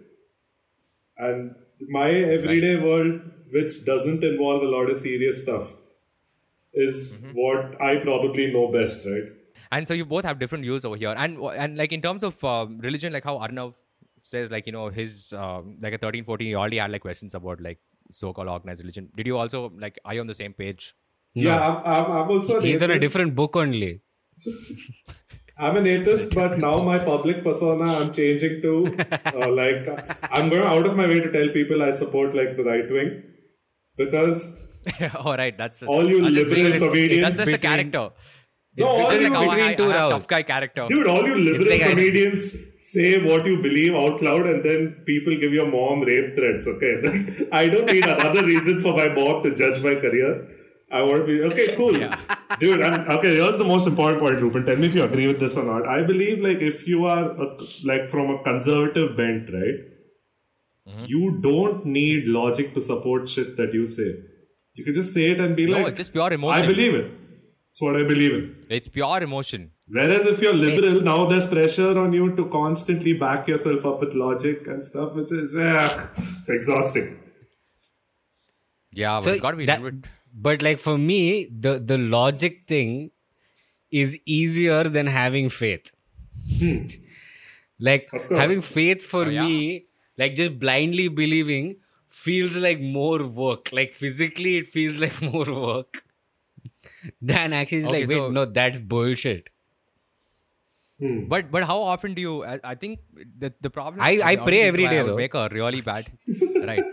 and my everyday world, which doesn't involve a lot of serious stuff, is what I probably know best, right? And so you both have different views over here. And like in terms of religion, like how Arnav says, like, his like a 13, 14, you already had like questions about like so-called organized religion. Did you also like, are you on the same page? Yeah, I'm also an He's on a atheist. different book only. I'm an atheist, but now my public persona I'm changing to like I'm going out of my way to tell people I support like the right wing because All right, that's all you that's just liberal being- comedians That's just a character. No, all It's you, like how between I two have rows. tough guy character. dude, all you liberal like comedians say what you believe out loud and then people give your mom rape threats, okay? Like, I don't need another reason for my mom to judge my career. I want to be, okay, cool. Dude, okay, here's the most important point, Rupen. Tell me if you agree with this or not. I believe, like, if you are, like, from a conservative bent, right? You don't need logic to support shit that you say. You can just say it and be No, like, it's just pure emotion. I believe it. It's what I believe in. It's pure emotion. Whereas if you're liberal, now there's pressure on you to constantly back yourself up with logic and stuff, which is, it's exhausting. Yeah, but So it's got to be that- a little bit. But like for me, the logic thing is easier than having faith. Like Of course. having faith for yeah. me, like just blindly believing feels like more work. Like physically it feels like more work than actually it's Okay, like, wait, so- no, that's bullshit. But how often do you? I think the problem. I the only pray reason every why day, I would though. make a really bad right.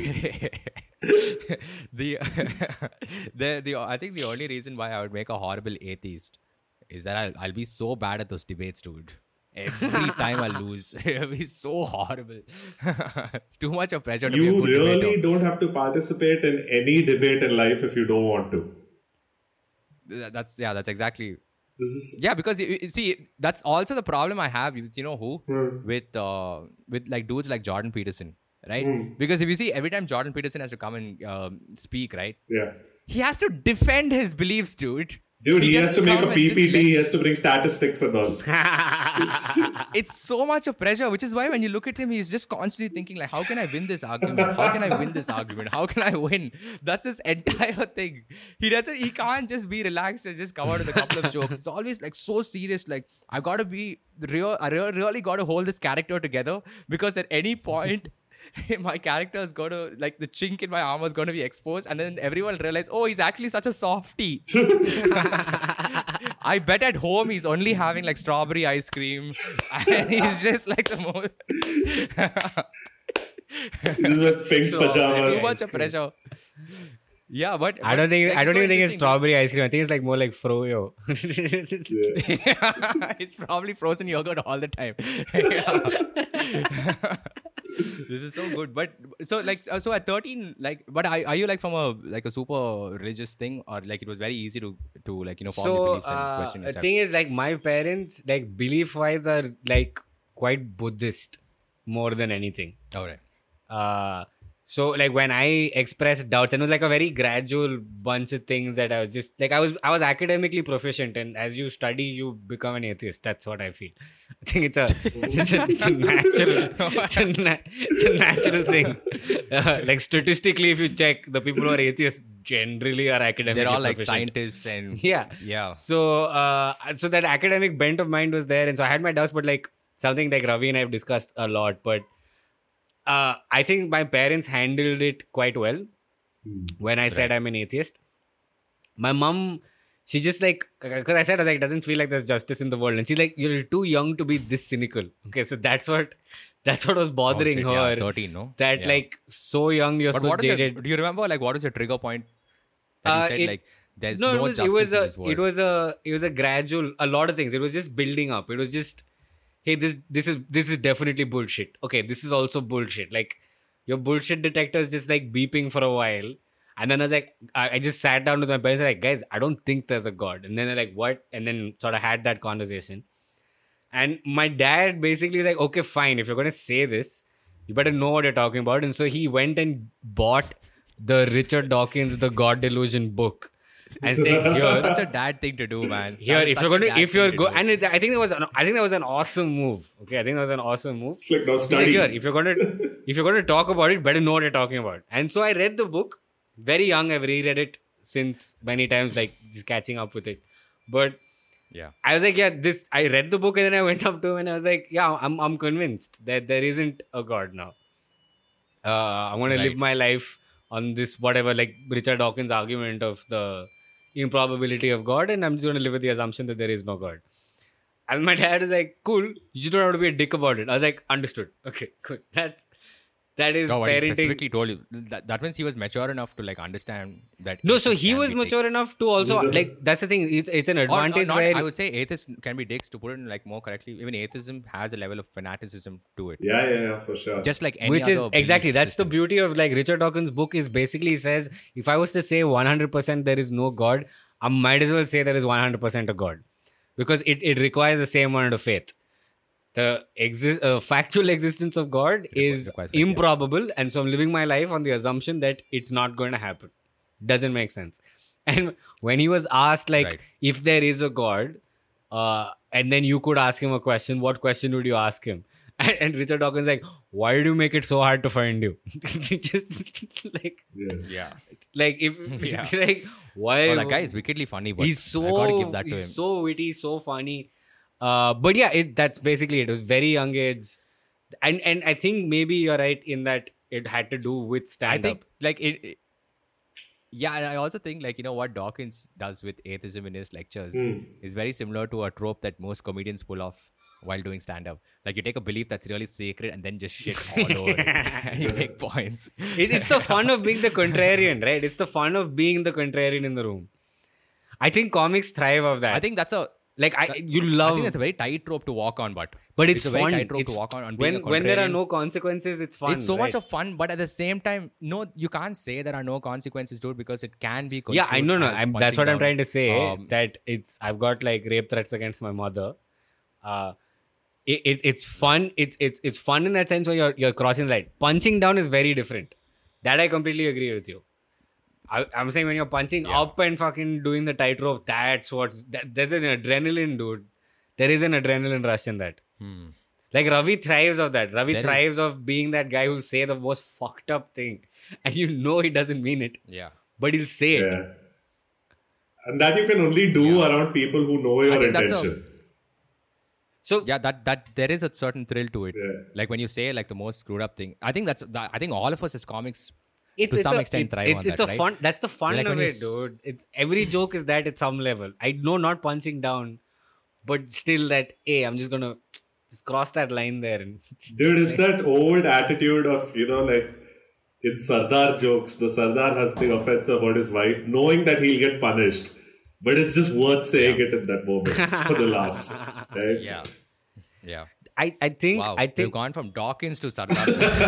the I think the only reason why I would make a horrible atheist is that I'll be so bad at those debates, dude. Every time I lose, it'll be so horrible. It's too much of pressure to be a You good really debater. don't have to participate in any debate in life if you don't want to. That's exactly. This is Yeah, because you see, that's also the problem I have. You know who? With like dudes like Jordan Peterson, right? Because if you see, every time Jordan Peterson has to come and speak, right? yeah. He has to defend his beliefs, dude. Dude, he has gets to make a come and just PPT, let- he has to bring statistics and all. It's so much of pressure, which is why when you look at him, he's just constantly thinking like, how can I win this argument? How can I win this argument? How can I win? That's his entire thing. He can't just be relaxed and just come out with a couple of jokes. It's always like so serious. Like, I gotta be really gotta hold this character together because at any point, my character is going to, like, the chink in my armor is going to be exposed, and then everyone will realize, oh, he's actually such a softie. I bet at home he's only having like strawberry ice cream, and he's just like the most. This is pink pajamas. Too much of pressure. Yeah, but I don't think like, I don't so even think it's interesting. strawberry ice cream. I think it's like more like froyo. It's probably frozen yogurt all the time. This is so good, but so at 13, like, but are you like from a super religious thing, or like it was very easy to like form your So beliefs and question the yourself? thing is, like, my parents, like, belief wise are like quite Buddhist more than anything. All right. So like when I expressed doubts, and it was like a very gradual bunch of things that I was just like, I was academically proficient, and as you study, you become an atheist. That's what I feel. I think it's a natural thing. Like statistically, if you check, the people who are atheists generally are academically They're all like proficient. scientists and Yeah. So that academic bent of mind was there, and so I had my doubts, but like something like Ravi and I have discussed a lot, but I think my parents handled it quite well when I said I'm an atheist. My mom, she just like, because I said, it doesn't feel like there's justice in the world, and she's like, you're too young to be this cynical. Okay, so that's what was bothering Oh, shit, her. yeah, 13, no? That Yeah. like so young, you're But so what is jaded. do you remember like what is your trigger point that you said It- like there's No, no it justice was in this world. it was a gradual, a lot of things. It was just building up. It was just, hey, this is definitely bullshit. Okay, this is also bullshit. Like your bullshit detector is just like beeping for a while, and then I was like, I just sat down with my parents like, guys, I don't think there's a god. And then they're like, what? And then sort of had that conversation. And my dad basically like, okay, fine. If you're gonna say this, you better know what you're talking about. And so he went and bought the Richard Dawkins The God Delusion book and said, here, Such a dad thing to do, man. here, That is if such you're a going to, dad if thing you're to go, do. and I think that was an awesome move. Okay, I think that was an awesome move. It's like, now He's like, study. here, if you're going to talk about it, better know what you're talking about. And so I read the book, very young. I've reread it since many times, like just catching up with it. But Yeah. I was like, yeah, this. I read the book and then I went up to him and I was like, yeah, I'm convinced that there isn't a god now. I want to live Right. my life on this whatever, like Richard Dawkins' argument of the improbability of God, and I'm just going to live with the assumption that there is no God. And my dad is like, cool, you just don't have to be a dick about it. I was like, understood. Okay, good. That is No, what he parenting. specifically told you. That means he was mature enough to like understand that. No, so atheists he can was be mature dicks. enough to also like. That's the thing. It's an Or advantage not, where I would say atheists can be dicks, to put it like more correctly. Even atheism has a level of fanaticism to it. Yeah, for sure. Just like any which other is belief exactly that's system. the beauty of like Richard Dawkins' book is basically says if I was to say 100% there is no God, I might as well say there is 100% a God because it requires the same amount of faith. The factual existence of God is requires faith, yeah. improbable, and so I'm living my life on the assumption that it's not going to happen. Doesn't make sense. And when he was asked like Right. if there is a God, and then you could ask him a question, what question would you ask him? And Richard Dawkins like, why do you make it so hard to find you? Just like Yeah. if Yeah. like why Oh, that guy is wickedly funny, but he's so I gotta give that to he's him. so witty, so funny. But yeah, that's basically it. It was very young age, and I think maybe you're right in that it had to do with I stand think up. like yeah, and I also think like what Dawkins does with atheism in his lectures is very similar to a trope that most comedians pull off while doing stand up. Like you take a belief that's really sacred and then just shit all over it and you make points. It's the fun of being the contrarian, right? It's the fun of being the contrarian in the room. I think comics thrive of that. I think that's a like you I love, think that's a very tight rope to walk on, but it's a fun. very tight rope It's to walk on being a when there are contrarian. no consequences, it's fun. It's so much right? of fun, but at the same time, no, you can't say there are no consequences to it because it can be. Yeah, I know. construed as That's punching what I'm down. trying to say. Um, That I've got like rape threats against my mother. It's fun. It's fun in that sense where you're crossing the line. Punching down is very different. That I completely agree with you. I'm saying when you're punching up and fucking doing the tightrope, there's an adrenaline, dude. There is an adrenaline rush in that. Like Ravi thrives of that. Ravi There thrives of being that guy who'll say the most fucked up thing, and you know he doesn't mean it, Yeah. but he'll say it. Yeah. And that you can only do around people who know your think that's intention. So Yeah, that there is a certain thrill to it. Yeah. Like when you say like the most screwed up thing. I think I think all of us as comics It's, to it's some a- extent it's, thrive it's, on it's that, a right? fun. That's the fun Like of when you it, dude. It's every joke is that at some level. I know not punching down, but still that. Hey, I'm just gonna just cross that line there. And Dude, it's that old attitude of, like in Sardar jokes, the Sardar has been offensive about his wife, knowing that he'll get punished. But it's just worth saying it in that moment for the laughs. Right? Yeah. Yeah. I think Wow. I We've think gone from Dawkins to Sardar.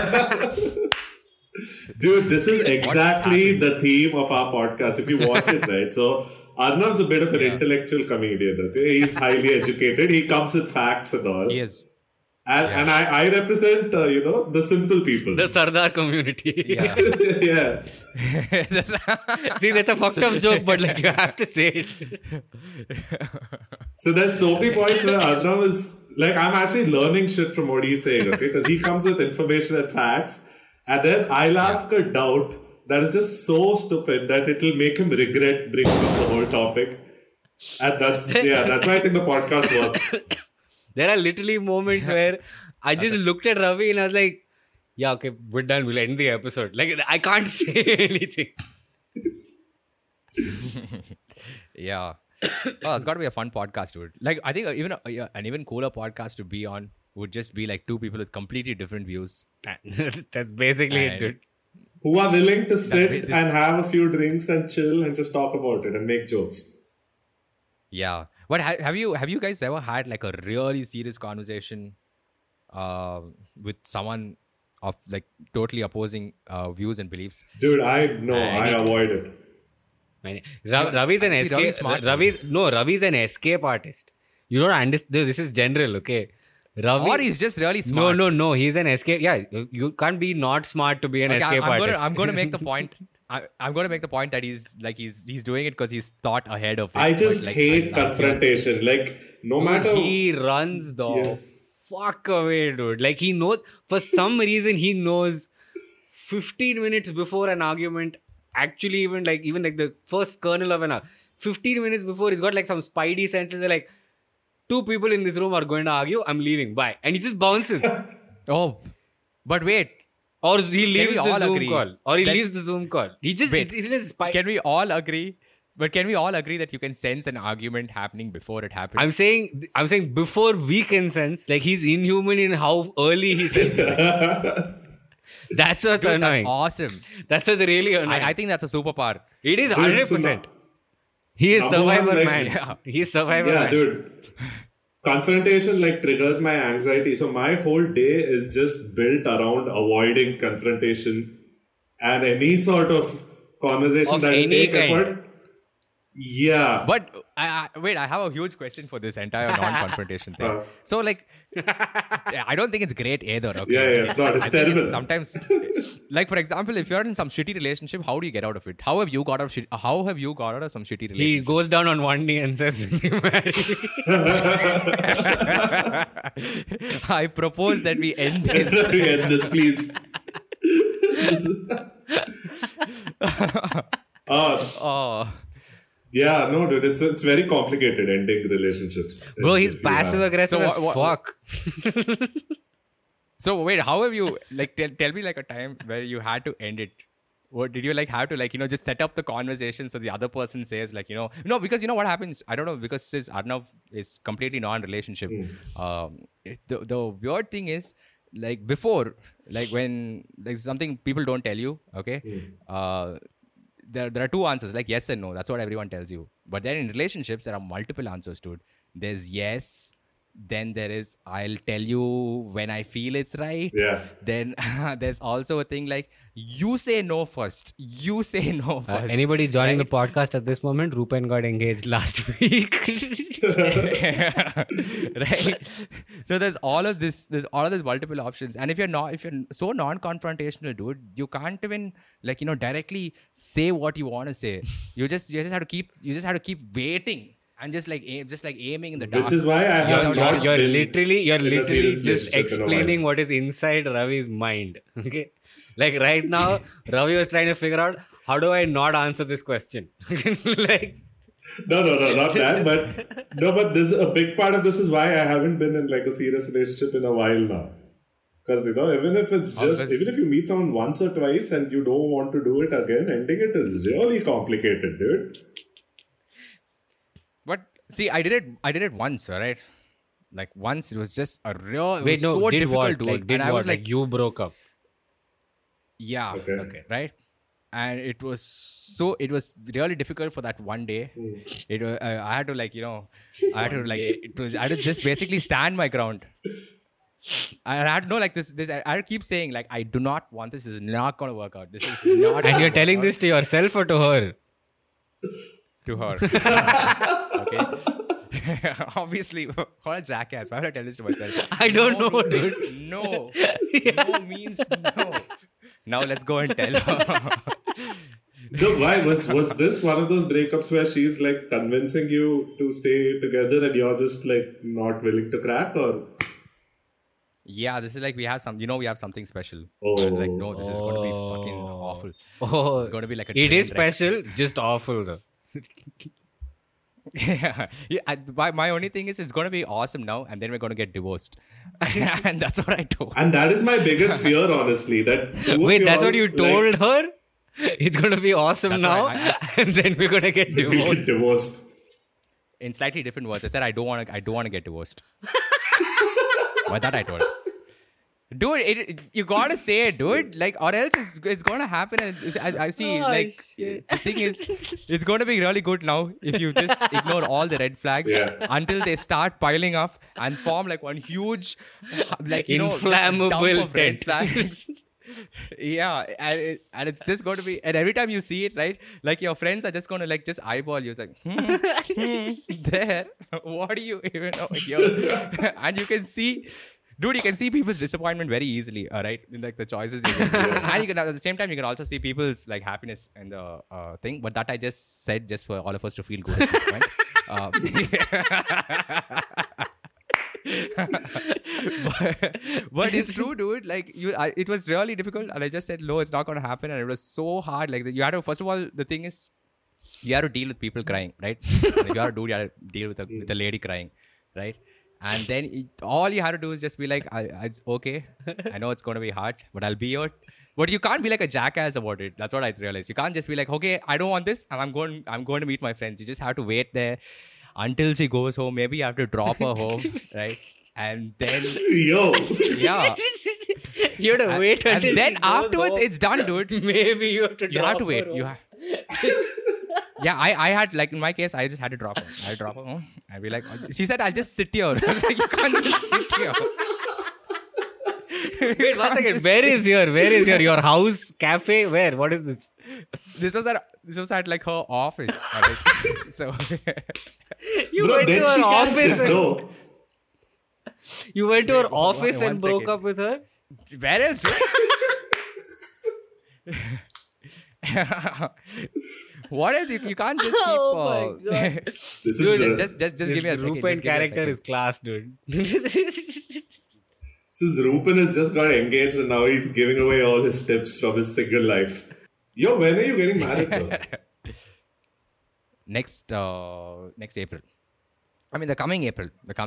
Dude, this is exactly the theme of our podcast. If you watch it, right? So Arnav's a bit of an intellectual comedian. Okay? He's highly educated. He comes with facts and all. He is. And I represent, the simple people. the Sardar community. Yeah. Yeah. See, that's a fucked up joke, but like you have to say it. So there's so many points where Arnav is like, I'm actually learning shit from what he's saying, okay? Because he comes with information and facts, and then I'll ask a doubt that is just so stupid that it'll make him regret bringing up the whole topic. And that's why I think the podcast works. There are literally moments where I just looked at Ravi and I was like, yeah, okay, we're done. We'll end the episode. Like, I can't say anything. Yeah. Oh, it's got to be a fun podcast, dude. Like, I think even an even cooler podcast to be on would just be like two people with completely different views. That's basically it, And- dude. who are willing to sit this- and have a few drinks and chill and just talk about it and make jokes. Yeah. But have you guys ever had like a really serious conversation with someone of like totally opposing views and beliefs? Dude, I avoid it. Ravi's an See, escape. Ravi's smart. Ravi's an escape artist. You don't understand. This is general, okay? Ravi, Or he's just really smart. No. He's an escape. Yeah, you can't be not smart to be an Okay, escape artist. I'm going to make the point. I'm going to make the point that he's doing it because he's thought ahead of it. I just But, like, hate confrontation. Like, no matter... He runs the fuck away, dude. Like, he knows, for some reason, he knows 15 minutes before an argument, actually even like the first kernel of an 15 minutes before, he's got like some spidey senses. They're like, 2 people in this room are going to argue, I'm leaving, bye. And he just bounces. Oh, but wait. Or he leaves we the all Zoom agree call. Or he that- leaves the Zoom call. He just, Wait, it's in his spy. Can we all agree? But can we all agree that you can sense an argument happening before it happens? I'm saying before we can sense, like he's inhuman in how early he senses it. That's what's Dude, annoying. that's awesome. That's what's really annoying. I think that's a superpower. It is Dude, 100%. He is Number one, survivor like- man. Yeah. He's survivor Yeah, man. dude. Confrontation like triggers my anxiety. So my whole day is just built around avoiding confrontation and any sort of conversation Of that any take kind. effort. Yeah. But wait, I have a huge question for this entire non-confrontation thing. So like, I don't think it's great either. Okay? Yeah, it's not. It's I think terrible. sometimes, like for example, if you're in some shitty relationship, how do you get out of it? How have you got out of some shitty relationship? He goes down on one knee and says, "Will you marry me?" I propose that we end this. End this, please. Oh. Yeah, no, dude. It's very complicated ending relationships. Bro, he's If you have- passive aggressive So as what- fuck. So wait, how have you like tell me like a time where you had to end it? What did you like have to like just set up the conversation so the other person says like no, because you know what happens, I don't know, because since Arnav is completely non-relationship, the weird thing is like before, like when like something people don't tell you, okay, there are 2 answers, like yes and no. That's what everyone tells you. But then in relationships, there are multiple answers, dude. There's yes, then there is I'll tell you when I feel it's right. Yeah. Then there's also a thing like you say no first. Anybody joining the podcast at this moment, Rupen got engaged last week. Right? So there's all of this multiple options. And if you're so non-confrontational, dude, you can't even like directly say what you want to say. You just have to keep waiting and just aiming in the dark. Which is why I have not You're been literally in a serious just relationship in a explaining while. what is inside Ravi's mind. Okay, like right now, Ravi was trying to figure out how do I not answer this question. Like, No, not that. But this a big part of this is why I haven't been in like a serious relationship in a while now. Because even if it's even if you meet someone once or twice and you don't want to do it again, ending it is really complicated, dude. But see, I did it once, all right? Like once, it was just a real. It wait, was no, so did difficult, what? dude. Like, did and I what? was like, you broke up. yeah, Okay. right. And it was really difficult for that one day. It was, I had to I had to just basically stand my ground. I had no like this. I had to keep saying like I do not want this. This is not going to work out. This is not. And gonna you're work telling out. this to yourself or to her? To her. Okay. Obviously, what a jackass. Why would I tell this to myself? I don't know, dude. No. No means no. Now let's go and tell her. No, why was this one of those breakups where she's like convincing you to stay together and you're just like not willing to crack, or? Yeah, this is like we have something special. Oh. I was like, no, this is going to be fucking awful. Oh, It's going to be like a it is train wreck. special, just awful though. Yeah. My only thing is it's going to be awesome now, and then we're going to get divorced. And that's what I told. And that is my biggest fear, honestly. That Wait, that's what you told her? It's going to be awesome That's now, what I- and then we're going to get We divorced. get divorced. In slightly different words, I said I don't want to get divorced. But that I told. Dude, you gotta say it, dude. Like, or else it's gonna happen. And I see. Oh, like, shit. the thing is, it's gonna be really good now if you just ignore all the red flags until they start piling up and form like one huge, like inflammable dump of red tent. flags. Yeah, and it's just going to be, and every time you see it, right, like your friends are just going to like just eyeball you. It's like, there, what do you even know here? And you can see, dude, you can see people's disappointment very easily, right, in like the choices you make. And you can, at the same time, you can also see people's like happiness and the thing. But that I just said just for all of us to feel good at this point. But it's true, dude. Like it was really difficult, and I just said, "No, it's not going to happen." And it was so hard. Like you had to. First of all, the thing is, you have to deal with people crying, right? Like, you have to deal with a lady crying, right? And then all you have to do is just be like, "It's okay. I know it's going to be hard, but I'll be here." But you can't be like a jackass about it. That's what I realized. You can't just be like, "Okay, I don't want this, and I'm going to meet my friends." You just have to wait there until she goes home. Maybe you have to drop her home, right? And then, yeah, You have to wait until and then she goes afterwards, home. it's done, dude. Maybe you have to. You have to wait. drop her You home. have. Yeah, I had, like, in my case, I just had to drop her. I drop her home. I'd be like, she said, "I'll just sit here." I was like, you can't just sit here. Wait, 1 second. Where is your house, cafe? Where? What is this? This was at like her office. Like, so You Bro, went to then her she can't office. say no. You went to her office one and broke second. up with her. where else? Dude? What else? You can't just keep. Oh my God. This is Dude, the- just give me a second. Rupen Just give me a character second. is class, dude. Since Rupen has just got engaged and now he's giving away all his tips from his single life. Yo, when are you getting married, bro? next April. I mean, the coming April.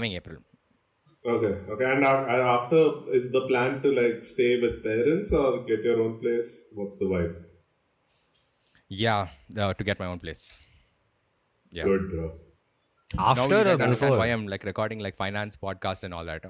Okay. And after, is the plan to like stay with parents or get your own place? What's the vibe? Yeah, to get my own place. Yeah. Good, bro. Now After you or guys understand before? why I'm like recording like finance podcasts and all that.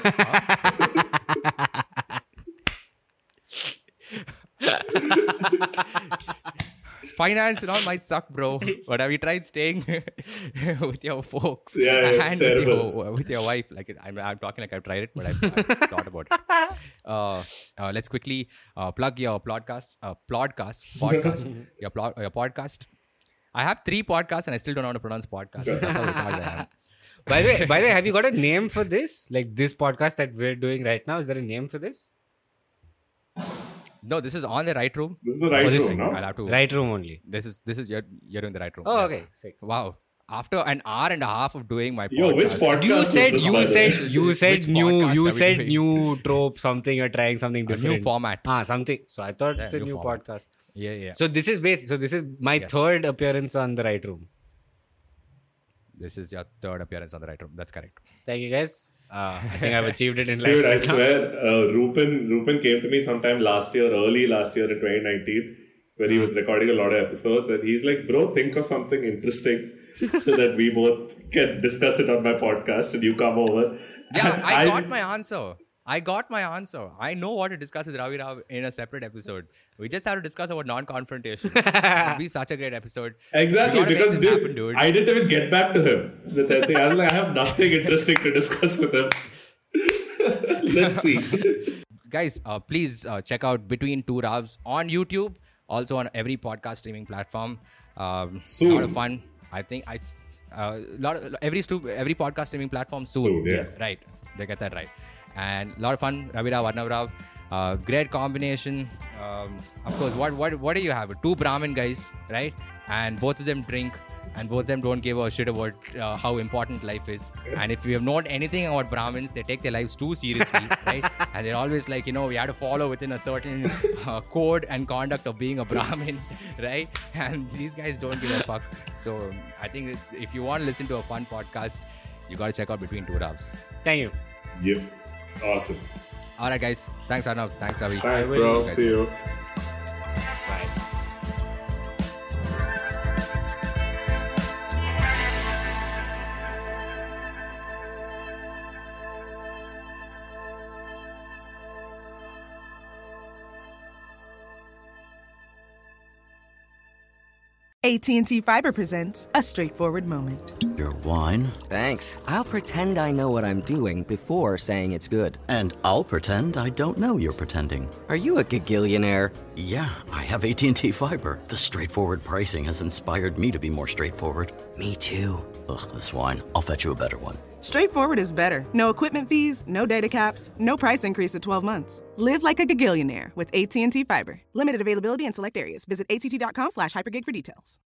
Finance and all might suck, bro. But have you tried staying with your folks Yeah, it's and terrible. with your wife? Like I'm talking like I've tried it, but I've thought about it. Let's quickly plug your podcast. Your podcast. I have 3 podcasts and I still don't know how to pronounce podcast. That's how retarded I am. By the way, have you got a name for this? Like this podcast that we're doing right now, is there a name for this? No, this is on the right room. This is the right this room, thing, no? I'll have to. Right room only. This is you're doing the right room. Oh, Yeah. okay. Sick. Wow. After an hour and a half of doing my podcast. Yo, which podcast You is said this, by the way? you said Which new podcast are we doing? new trope, something you're trying something A different. new format. Something. So I thought Yeah, it's a new new format. podcast. Yeah. So this is my Yes. third appearance on the right room. This is your third appearance on the right room. That's correct. Thank you guys. I think I've achieved it in life. Dude, I right now. swear, Rupen came to me sometime early last year in 2019, where he was recording a lot of episodes, and he's like, "Bro, think of something interesting so that we both can discuss it on my podcast, and you come over." Yeah, And I got my answer. I know what to discuss with Ravi Rao in a separate episode. We just have to discuss about non-confrontation. It'll be such a great episode. Exactly, We gotta make because this dude, happen, dude. I didn't even get back to him with that thing. I was like, I have nothing interesting to discuss with him. Let's see. Guys, please check out Between Two Ravs on YouTube, also on every podcast streaming platform. Soon. A lot of fun. I think every podcast streaming platform soon. Soon, yes. Right, they get that right. And a lot of fun. Ravi Rao, Arnav Rao, great combination. Of course, what do you have? 2 Brahmin guys, right? And both of them drink. And both of them don't give a shit about how important life is. And if you have known anything about Brahmins, they take their lives too seriously, right? And they're always like, we have to follow within a certain code and conduct of being a Brahmin, right? And these guys don't give a fuck. So I think if you want to listen to a fun podcast, you got to check out Between Two Ravs. Thank you. Yep. Awesome. All right, guys. Thanks, Arnav. Thanks, Avi. Thanks, See bro. you guys. See you. Bye. AT&T Fiber presents a straightforward moment. Your wine? Thanks. I'll pretend I know what I'm doing before saying it's good. And I'll pretend I don't know you're pretending. Are you a gagillionaire? Yeah, I have AT&T Fiber. The straightforward pricing has inspired me to be more straightforward. Me too. Ugh, this wine. I'll fetch you a better one. Straightforward is better. No equipment fees, no data caps, no price increase at 12 months. Live like a gagillionaire with AT&T Fiber. Limited availability in select areas. Visit att.com/hypergig for details.